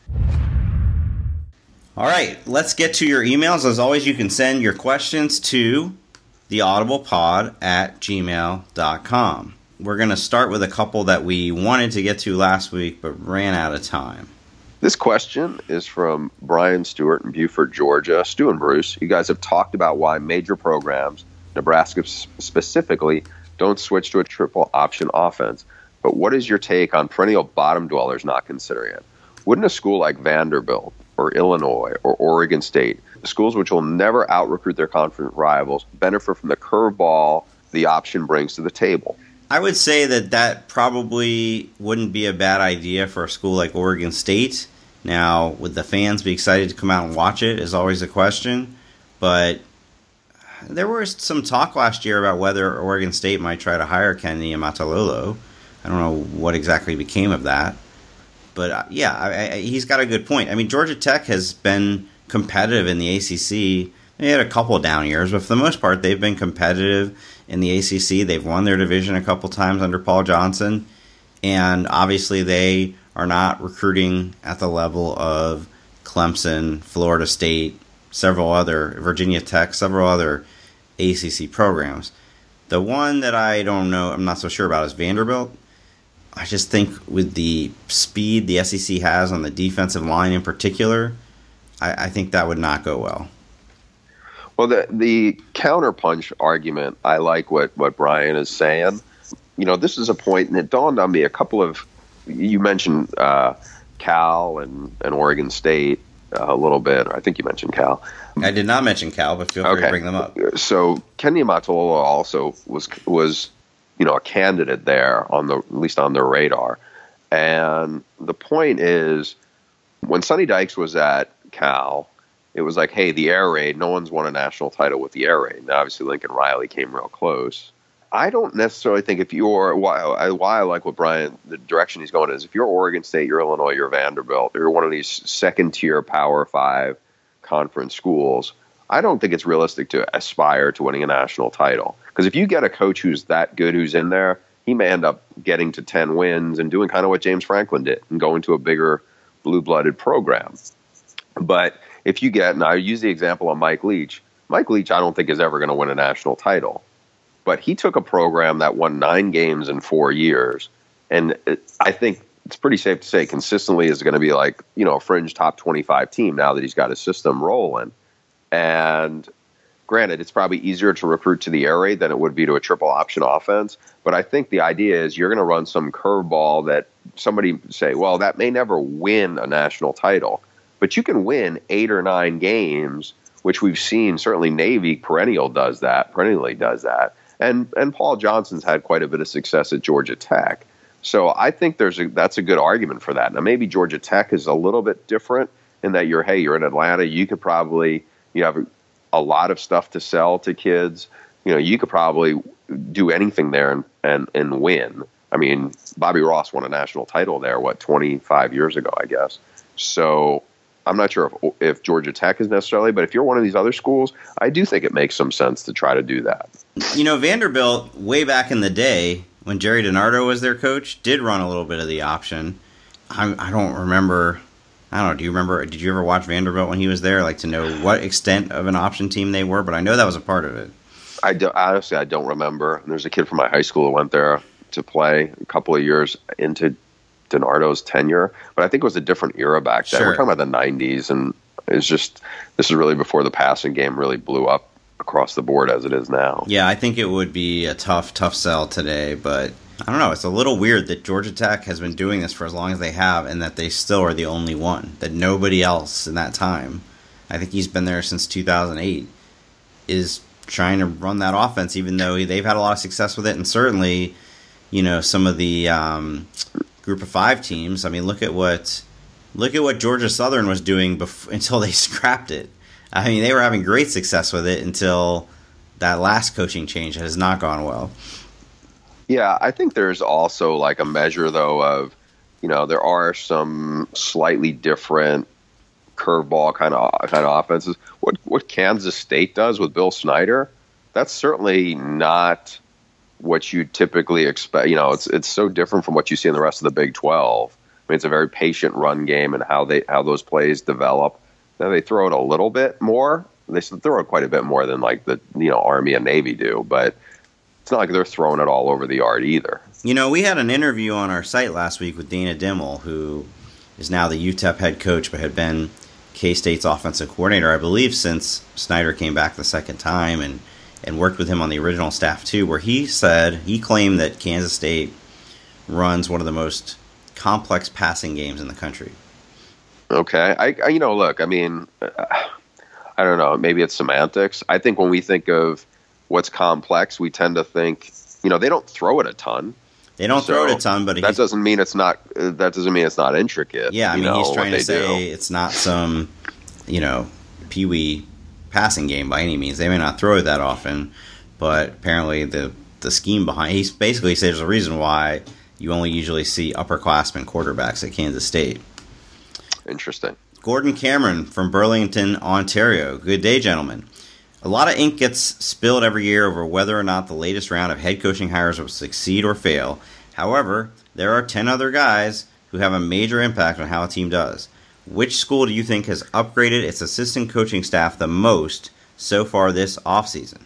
All right, let's get to your emails. As always, you can send your questions to theaudiblepod at gmail dot com. We're going to start with a couple that we wanted to get to last week but ran out of time. This question is from Brian Stewart in Beaufort, Georgia. Stu and Bruce, you guys have talked about why major programs, Nebraska specifically, don't switch to a triple option offense. But what is your take on perennial bottom dwellers not considering it? Wouldn't a school like Vanderbilt or Illinois or Oregon State, schools which will never out-recruit their conference rivals, benefit from the curveball the option brings to the table? I would say that that probably wouldn't be a bad idea for a school like Oregon State. Now, would the fans be excited to come out and watch it is always a question. But there was some talk last year about whether Oregon State might try to hire Ken Niumatalolo. I don't know what exactly became of that. But, uh, yeah, I, I, he's got a good point. I mean, Georgia Tech has been competitive in the A C C. They had a couple of down years, but for the most part, they've been competitive in the A C C. They've won their division a couple times under Paul Johnson. And obviously they are not recruiting at the level of Clemson, Florida State, several other, Virginia Tech, several other A C C programs. The one that I don't know, I'm not so sure about is Vanderbilt. I just think with the speed the S E C has on the defensive line in particular, I, I think that would not go well. Well, the the counterpunch argument, I like what, what Brian is saying. You know, this is a point, and it dawned on me a couple of, you mentioned uh, Cal and, and Oregon State uh, a little bit. Or I think you mentioned Cal. I did not mention Cal, but feel free okay. to bring them up. So Ken Niumatalolo also was was you know a candidate there on the at least on their radar, and the point is when Sonny Dykes was at Cal, it was like, hey, the air raid. No one's won a national title with the air raid. Now, obviously, Lincoln Riley came real close. I don't necessarily think if you're why I, why I like what Brian the direction he's going is if you're Oregon State, you're Illinois, you're Vanderbilt, you're one of these second tier Power Five conference schools. I don't think it's realistic to aspire to winning a national title because if you get a coach who's that good who's in there, he may end up getting to ten wins and doing kind of what James Franklin did and going to a bigger blue blooded program. But if you get, and I use the example of Mike Leach. Mike Leach, I don't think is ever going to win a national title. But he took a program that won nine games in four years, and it, I think it's pretty safe to say consistently is going to be like, you know, a fringe top twenty-five team now that he's got his system rolling. And granted, it's probably easier to recruit to the air raid than it would be to a triple option offense. But I think the idea is you're going to run some curveball that somebody say, well, that may never win a national title, but you can win eight or nine games, which we've seen. Certainly Navy perennial does that, perennially does that. And and Paul Johnson's had quite a bit of success at Georgia Tech. So I think there's a, that's a good argument for that. Now, maybe Georgia Tech is a little bit different in that you're, hey, you're in Atlanta. You could probably, you have a, a lot of stuff to sell to kids. You know, you could probably do anything there and, and, and win. I mean, Bobby Ross won a national title there, what, twenty-five years ago, I guess. So I'm not sure if, if Georgia Tech is necessarily, but if you're one of these other schools, I do think it makes some sense to try to do that. You know, Vanderbilt, way back in the day, when Jerry DiNardo was their coach, did run a little bit of the option. I, I don't remember. I don't know. Do you remember? Did you ever watch Vanderbilt when he was there? Like to know what extent of an option team they were, but I know that was a part of it. I do, honestly, I don't remember. There's a kid from my high school who went there to play a couple of years into DiNardo's tenure, but I think it was a different era back then. Sure. We're talking about the nineties, and it's just this is really before the passing game really blew up across the board as it is now. Yeah, I think it would be a tough, tough sell today, but I don't know. It's a little weird that Georgia Tech has been doing this for as long as they have and that they still are the only one, that nobody else in that time, I think he's been there since two thousand eight, is trying to run that offense, even though they've had a lot of success with it. And certainly, you know, some of the um, group of five teams, I mean, look at what look at what Georgia Southern was doing before, until they scrapped it. I mean, they were having great success with it until that last coaching change has not gone well. Yeah, I think there's also like a measure, though, of, you know, there are some slightly different curveball kind of kind of offenses. What what Kansas State does with Bill Snyder, that's certainly not what you typically expect. You know, it's it's so different from what you see in the rest of the Big twelve. I mean, it's a very patient run game and how they how those plays develop. Now they throw it a little bit more. They throw it quite a bit more than like the you know Army and Navy do, but it's not like they're throwing it all over the yard either. You know, we had an interview on our site last week with Dana Dimmel, who is now the U T E P head coach, but had been K-State's offensive coordinator, I believe, since Snyder came back the second time, and, and worked with him on the original staff too, where he said, he claimed that Kansas State runs one of the most complex passing games in the country. Okay. I, I you know, look, I mean, uh, I don't know, maybe it's semantics. I think when we think of what's complex, we tend to think, you know, they don't throw it a ton. They don't so throw it a ton, but that doesn't mean it's not. Uh, that doesn't mean it's not intricate. Yeah, I mean, know, he's trying to say do. It's not some, you know, peewee passing game by any means. They may not throw it that often, but apparently the the scheme behind. He basically says there's a reason why you only usually see upperclassmen quarterbacks at Kansas State. Interesting. Gordon Cameron from Burlington, Ontario. Good day, gentlemen. A lot of ink gets spilled every year over whether or not the latest round of head coaching hires will succeed or fail. However, there are ten other guys who have a major impact on how a team does. Which school do you think has upgraded its assistant coaching staff the most so far this offseason?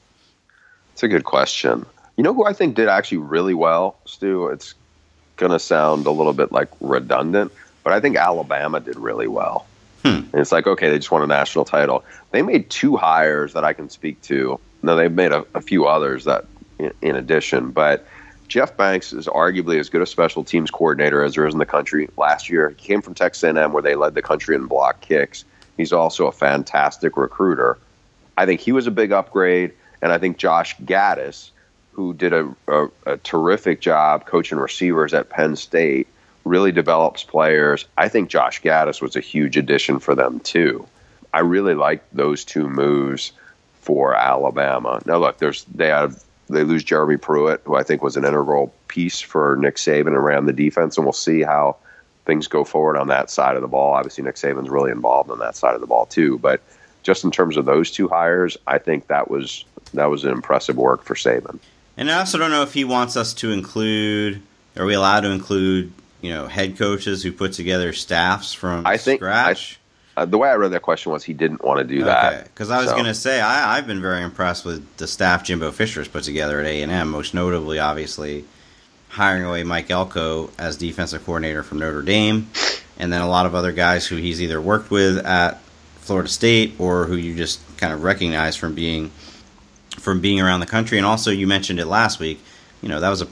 It's a good question. You know who I think did actually really well, Stu? It's going to sound a little bit like redundant, but I think Alabama did really well. Hmm. And it's like, okay, they just won a national title. They made two hires that I can speak to. Now, they've made a, a few others that in, in addition, but Jeff Banks is arguably as good a special teams coordinator as there is in the country. Last year, he came from Texas A and M where they led the country in block kicks. He's also a fantastic recruiter. I think he was a big upgrade, and I think Josh Gaddis, who did a, a, a terrific job coaching receivers at Penn State, really develops players. I think Josh Gaddis was a huge addition for them, too. I really like those two moves for Alabama. Now, look, there's they have they lose Jeremy Pruitt, who I think was an integral piece for Nick Saban around the defense, and we'll see how things go forward on that side of the ball. Obviously, Nick Saban's really involved on that side of the ball, too. But just in terms of those two hires, I think that was that was an impressive work for Saban. And I also don't know if he wants us to include, are we allowed to include, you know, head coaches who put together staffs from I think, scratch? I, uh, the way I read that question was he didn't want to do that. Because I was so. going to say, I, I've been very impressed with the staff Jimbo Fisher's put together at A and M, most notably, obviously, hiring away Mike Elko as defensive coordinator from Notre Dame, and then a lot of other guys who he's either worked with at Florida State or who you just kind of recognize from being from being around the country. And also, you mentioned it last week, you know, that was a,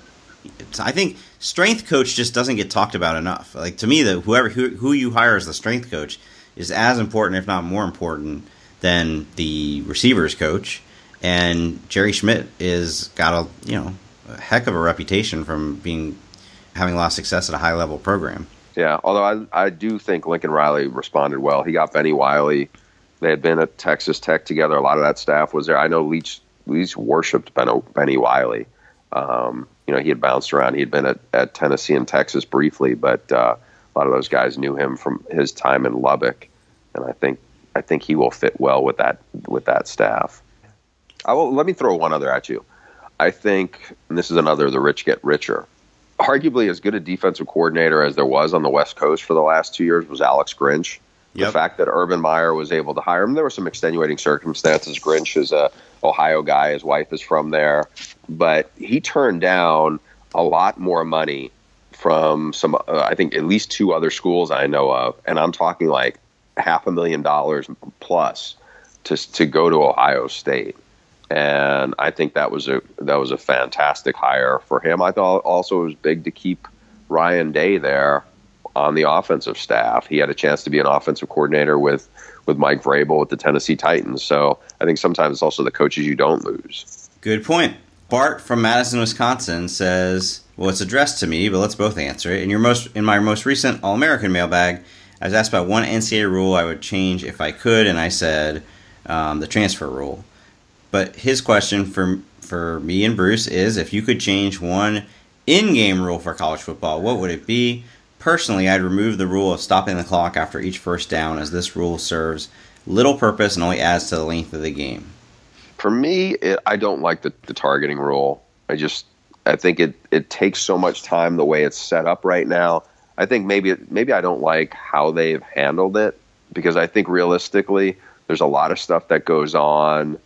I think strength coach just doesn't get talked about enough. Like, to me, the whoever who, who you hire as the strength coach is as important, if not more important, than the receivers coach. And Jerry Schmidt is got a, you know, a heck of a reputation from being having a lot of success at a high level program. Yeah, although I I do think Lincoln Riley responded well. He got Benny Wiley. They had been at Texas Tech together. A lot of that staff was there. I know Leach Leach worshipped Ben, Benny Wiley. Um, you know, he had bounced around. He had been at, at Tennessee and Texas briefly, but uh, a lot of those guys knew him from his time in Lubbock, and I think I think he will fit well with that with that staff. I will, let me throw one other at you. I think, and this is another, the rich get richer. Arguably as good a defensive coordinator as there was on the West Coast for the last two years was Alex Grinch. Yep. The fact that Urban Meyer was able to hire him, there were some extenuating circumstances. Grinch is a Ohio guy. His wife is from there. But he turned down a lot more money from some, uh, I think, at least two other schools I know of. And I'm talking like half a million dollars plus to to go to Ohio State. And I think that was a that was a fantastic hire for him. I thought also it was big to keep Ryan Day there on the offensive staff. He had a chance to be an offensive coordinator with, with Mike Vrabel with the Tennessee Titans. So I think sometimes it's also the coaches you don't lose. Good point. Bart from Madison, Wisconsin says, well, it's addressed to me, but let's both answer it. In your most in my most recent All-American mailbag, I was asked about one N C double A rule I would change if I could, and I said um, the transfer rule. But his question for for me and Bruce is, if you could change one in-game rule for college football, what would it be? Personally, I'd remove the rule of stopping the clock after each first down, as this rule serves little purpose and only adds to the length of the game. For me, it, I don't like the, the targeting rule. I just I think it, it takes so much time the way it's set up right now. I think maybe maybe I don't like how they've handled it, because I think realistically there's a lot of stuff that goes on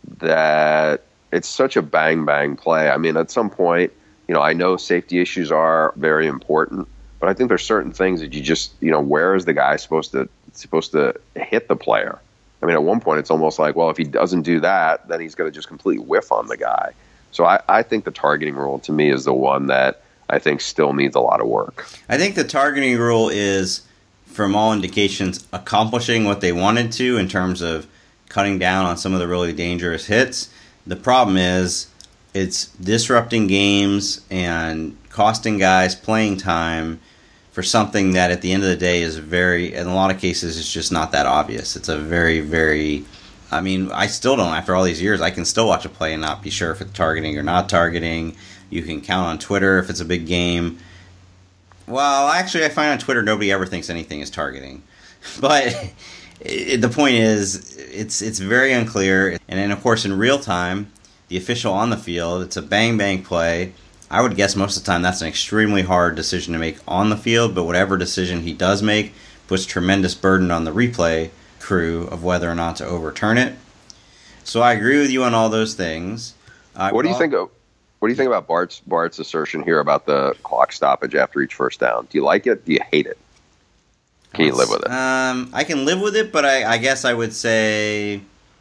that it's such a bang-bang play. I mean, at some point, you know, I know safety issues are very important, but I think there's certain things that you just, you know, where is the guy supposed to supposed to hit the player? I mean, at one point, it's almost like, well, if he doesn't do that, then he's going to just completely whiff on the guy. So I, I think the targeting rule, to me, is the one that I think still needs a lot of work. I think the targeting rule is, from all indications, accomplishing what they wanted to in terms of cutting down on some of the really dangerous hits. The problem is it's disrupting games and costing guys playing time for something that at the end of the day is very, in a lot of cases, it's just not that obvious. It's a very, very, I mean, I still don't, after all these years, I can still watch a play and not be sure if it's targeting or not targeting. You can count on Twitter if it's a big game. Well, actually, I find on Twitter nobody ever thinks anything is targeting. But it, the point is, it's it's very unclear. And then, of course, in real time, the official on the field, it's a bang-bang play. I would guess most of the time that's an extremely hard decision to make on the field, but whatever decision he does make puts tremendous burden on the replay crew of whether or not to overturn it. So I agree with you on all those things. I what do you all- think of What do you think about Bart's Bart's assertion here about the clock stoppage after each first down? Do you like it? Do you hate it? Can you live with it? Um, I can live with it, but I, I guess I would say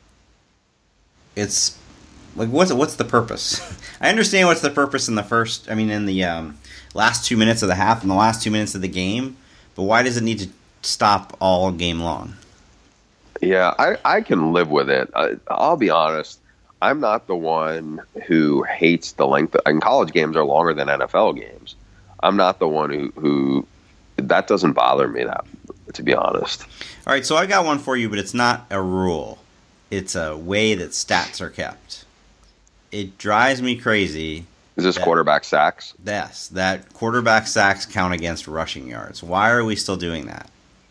it's like what's what's the purpose? I understand what's the purpose in the first. I mean, in the um, last two minutes of the half and the last two minutes of the game, but why does it need to stop all game long? Yeah, I, I can live with it. I, I'll be honest. I'm not the one who hates the length. And college games are longer than N F L games. I'm not the one who, who that doesn't bother me, that, to be honest. All right, so I got one for you, but it's not a rule. It's a way that stats are kept. It drives me crazy. Is this that, quarterback sacks? Yes, that quarterback sacks count against rushing yards. Why are we still doing that?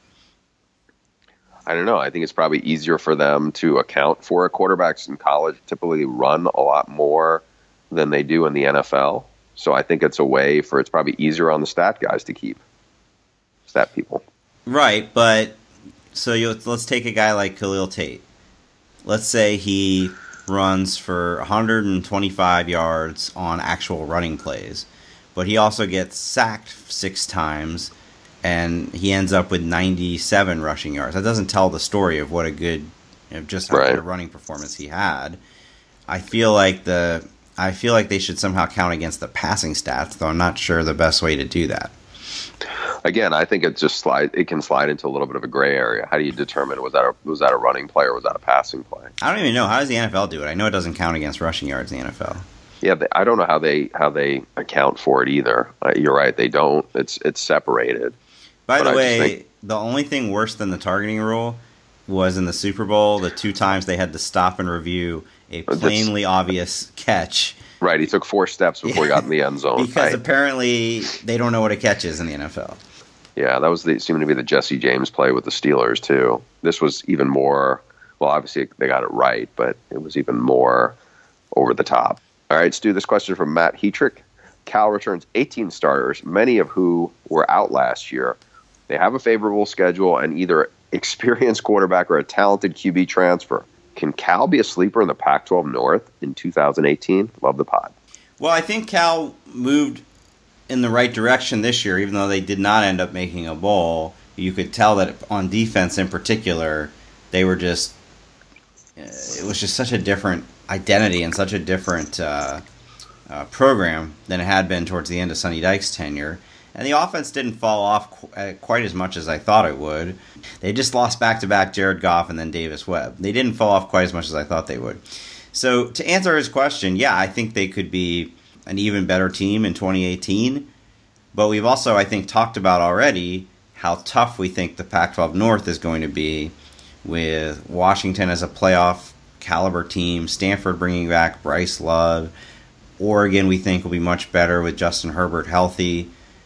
I don't know. I think it's probably easier for them to account for it. Quarterbacks in college typically run a lot more than they do in the N F L. So I think it's a way for it's probably easier on the stat guys to keep. Stat people. Right, but so you, let's take a guy like Khalil Tate. Let's say he runs for one hundred twenty-five yards on actual running plays, but he also gets sacked six times, and he ends up with ninety-seven rushing yards. That doesn't tell the story of what a good, you know, just how right. good a running performance he had. I feel like the I feel like they should somehow count against the passing stats, though I'm not sure the best way to do that. Again, I think it just slide. It can slide into a little bit of a gray area. How do you determine was that a, was that a running play or was that a passing play? I don't even know. How does the N F L do it? I know it doesn't count against rushing yards in the N F L. Yeah, they, I don't know how they how they account for it either. Uh, you're right, they don't. It's it's separated. By But the I way, just think- the only thing worse than the targeting rule was in the Super Bowl, the two times they had to stop and review a That's- plainly obvious catch. Right, he took four steps before he got in the end zone. Because I- apparently they don't know what a catch is in the N F L. Yeah, that was the, seemed to be the Jesse James play with the Steelers too. This was even more. Well, obviously they got it right, but it was even more over the top. All right, Stu. This question from Matt Hetrick. Cal returns eighteen starters, many of who were out last year. They have a favorable schedule and either experienced quarterback or a talented Q B transfer. Can Cal be a sleeper in the Pac twelve North in two thousand eighteen? Love the pod. Well, I think Cal moved in the right direction this year, even though they did not end up making a bowl. You could tell that on defense in particular, they were just, it was just such a different identity and such a different uh, uh, program than it had been towards the end of Sonny Dykes' tenure. And the offense didn't fall off qu- quite as much as I thought it would. They just lost back-to-back Jared Goff and then Davis Webb. They didn't fall off quite as much as I thought they would. So to answer his question, yeah, I think they could be an even better team in twenty eighteen. But we've also, I think, talked about already how tough we think the Pac twelve North is going to be, with Washington as a playoff caliber team, Stanford bringing back Bryce Love, Oregon we think will be much better with Justin Herbert healthy.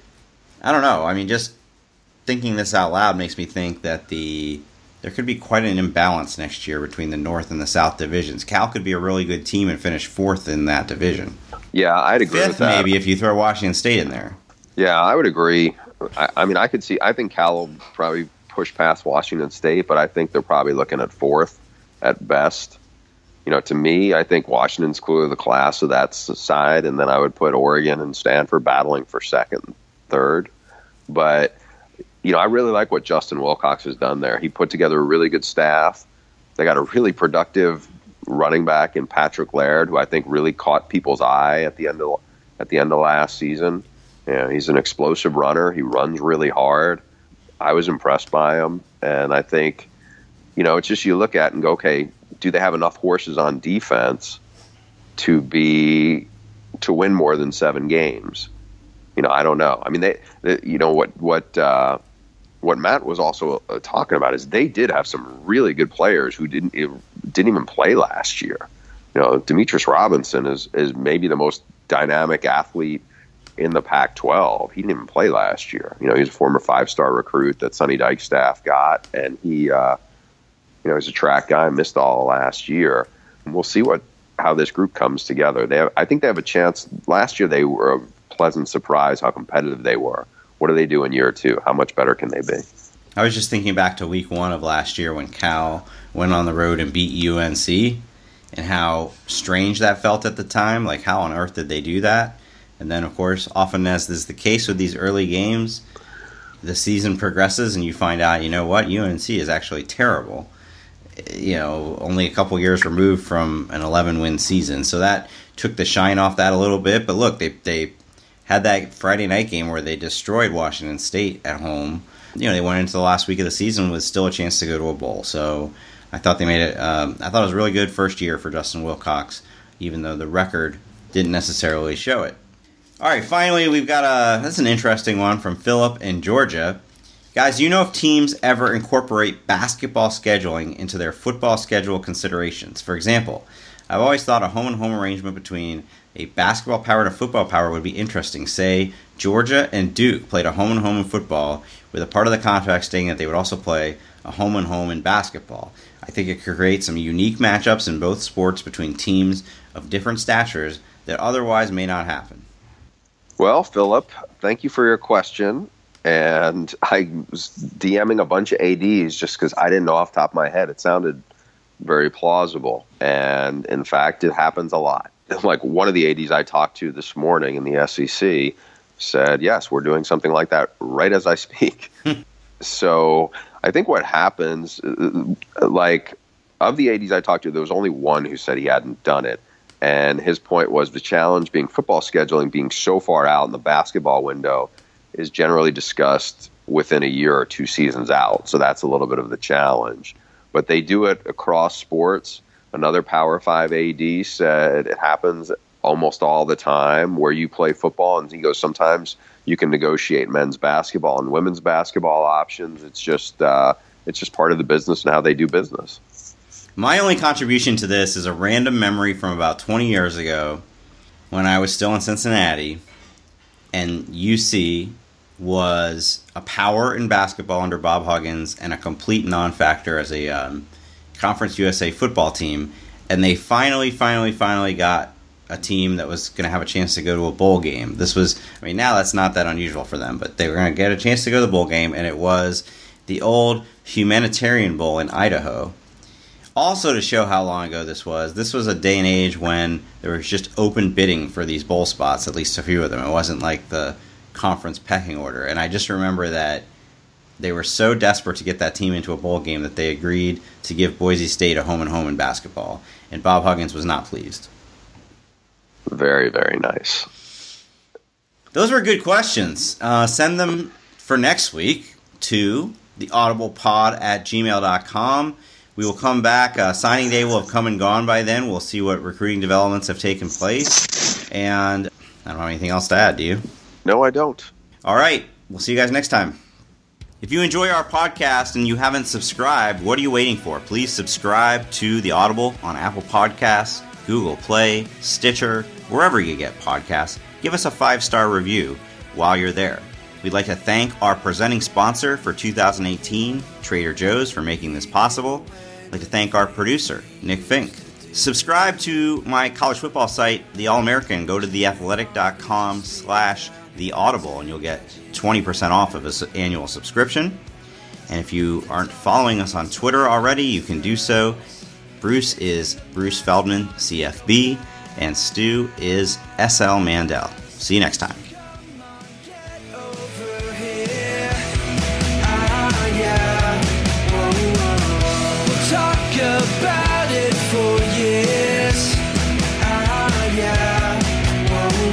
I don't know. I mean, just thinking this out loud makes me think that the there could be quite an imbalance next year between the North and the South divisions. Cal could be a really good team and finish fourth in that division. Yeah, I'd agree Fifth, with that. maybe, if you throw Washington State in there. Yeah, I would agree. I, I mean, I could see. I think Cal will probably push past Washington State, but I think they're probably looking at fourth at best. You know, to me, I think Washington's clearly the class of that side, and then I would put Oregon and Stanford battling for second and third. But, you know, I really like what Justin Wilcox has done there. He put together a really good staff. They got a really productive running back in Patrick Laird, who I think really caught people's eye at the end of at the end of last season. You know, he's an explosive runner. He runs really hard. I was impressed by him, and I think, you know, it's just you look at it and go, okay, do they have enough horses on defense to be to win more than seven games? You know, I don't know. I mean, they, they you know, what what uh, what Matt was also uh, talking about is they did have some really good players who didn't didn't even play last year. You know, Demetrius Robinson is is maybe the most dynamic athlete in the Pac twelve. He didn't even play last year. You know, he's a former five-star recruit that Sonny Dykes staff got, and he, uh, you know, he's a track guy, missed all last year. And we'll see what how this group comes together. They have, I think they have a chance. Last year they were a pleasant surprise how competitive they were. What do they do in year two? How much better can they be? I was just thinking back to week one of last year when Cal went on the road and beat U N C, and how strange that felt at the time. Like, how on earth did they do that? And then, of course, often as is the case with these early games, the season progresses and you find out, you know what, U N C is actually terrible. You know, only a couple years removed from an eleven-win season. So that took the shine off that a little bit. But look, they they had that Friday night game where they destroyed Washington State at home. You know, they went into the last week of the season with still a chance to go to a bowl. So I thought they made it. Um, I thought it was a really good first year for Justin Wilcox, even though the record didn't necessarily show it. All right, finally, we've got a. That's an interesting one from Philip in Georgia. Guys, do you know if teams ever incorporate basketball scheduling into their football schedule considerations? For example, I've always thought a home-and-home arrangement between a basketball power and a football power would be interesting. Say, Georgia and Duke played a home-and-home in football, with a part of the contract stating that they would also play a home-and-home in basketball. I think it could create some unique matchups in both sports between teams of different statures that otherwise may not happen. Well, Philip, thank you for your question. And I was DMing a bunch of A Ds just because I didn't know off the top of my head. It sounded very plausible. And in fact, it happens a lot. Like one of the A Ds I talked to this morning in the S E C said, yes, we're doing something like that right as I speak. So I think what happens, like of the A Ds I talked to, there was only one who said he hadn't done it. And his point was the challenge being football scheduling being so far out in the basketball window is generally discussed within a year or two seasons out. So that's a little bit of the challenge. But they do it across sports. Another Power five A D said it happens almost all the time where you play football. And he goes, sometimes you can negotiate men's basketball and women's basketball options. It's just uh, it's just part of the business and how they do business. My only contribution to this is a random memory from about twenty years ago when I was still in Cincinnati and U C was a power in basketball under Bob Huggins and a complete non-factor as a um, Conference U S A football team. And they finally, finally, finally got a team that was going to have a chance to go to a bowl game. This was, I mean, now that's not that unusual for them, but they were going to get a chance to go to the bowl game, and it was the old Humanitarian Bowl in Idaho. Also, to show how long ago this was, this was a day and age when there was just open bidding for these bowl spots, at least a few of them. It wasn't like the conference pecking order. And I just remember that they were so desperate to get that team into a bowl game that they agreed to give Boise State a home-and-home in basketball. And Bob Huggins was not pleased. Very, very nice. Those were good questions. Uh, send them for next week to theaudiblepod at gmail dot com. We will come back. Uh, signing day will have come and gone by then. We'll see what recruiting developments have taken place. And I don't have anything else to add, do you? No, I don't. All right. We'll see you guys next time. If you enjoy our podcast and you haven't subscribed, what are you waiting for? Please subscribe to The Audible on Apple Podcasts, Google Play, Stitcher, wherever you get podcasts. Give us a five-star review while you're there. We'd like to thank our presenting sponsor for two thousand eighteen, Trader Joe's, for making this possible. I'd like to thank our producer, Nick Fink. Subscribe to my college football site, The All-American. Go to theathletic.com slash theaudible, and you'll get twenty percent off of an annual subscription. And if you aren't following us on Twitter already, you can do so. Bruce is Bruce Feldman, C F B, and Stu is S L Mandel. See you next time. About it for years. Ah, yeah. Whoa,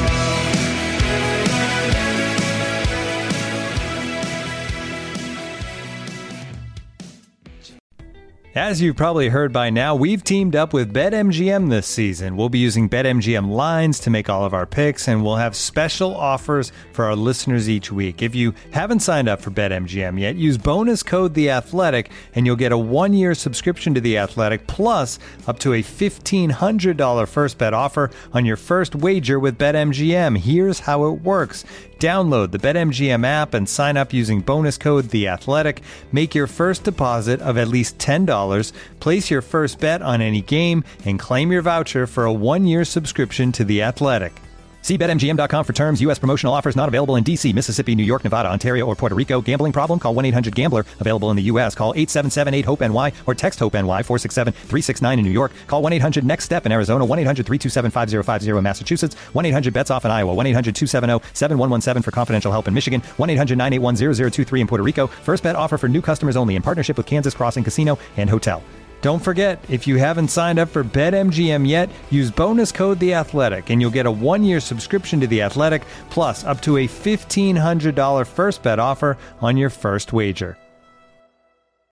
whoa. As you've probably heard by now, we've teamed up with BetMGM this season. We'll be using BetMGM lines to make all of our picks, and we'll have special offers for our listeners each week. If you haven't signed up for BetMGM yet, use bonus code The Athletic, and you'll get a one-year subscription to The Athletic, plus up to a fifteen hundred dollars first bet offer on your first wager with BetMGM. Here's how it works. Download the BetMGM app and sign up using bonus code THEATHLETIC. Make your first deposit of at least ten dollars, place your first bet on any game, and claim your voucher for a one-year subscription to The Athletic. See Bet M G M dot com for terms. U S promotional offers not available in D C, Mississippi, New York, Nevada, Ontario, or Puerto Rico. Gambling problem? Call one eight hundred gambler. Available in the U S. Call eight seven seven eight hope N Y or text HOPE-NY four six seven three six nine in New York. Call one eight hundred next step in Arizona. one eight hundred three two seven five zero five zero in Massachusetts. one eight hundred bets off in Iowa. one eight hundred two seven zero seven one one seven for confidential help in Michigan. one eight hundred nine eight one zero zero two three in Puerto Rico. First bet offer for new customers only in partnership with Kansas Crossing Casino and Hotel. Don't forget, if you haven't signed up for BetMGM yet, use bonus code The Athletic, and you'll get a one-year subscription to The Athletic, plus up to a fifteen hundred dollars first bet offer on your first wager.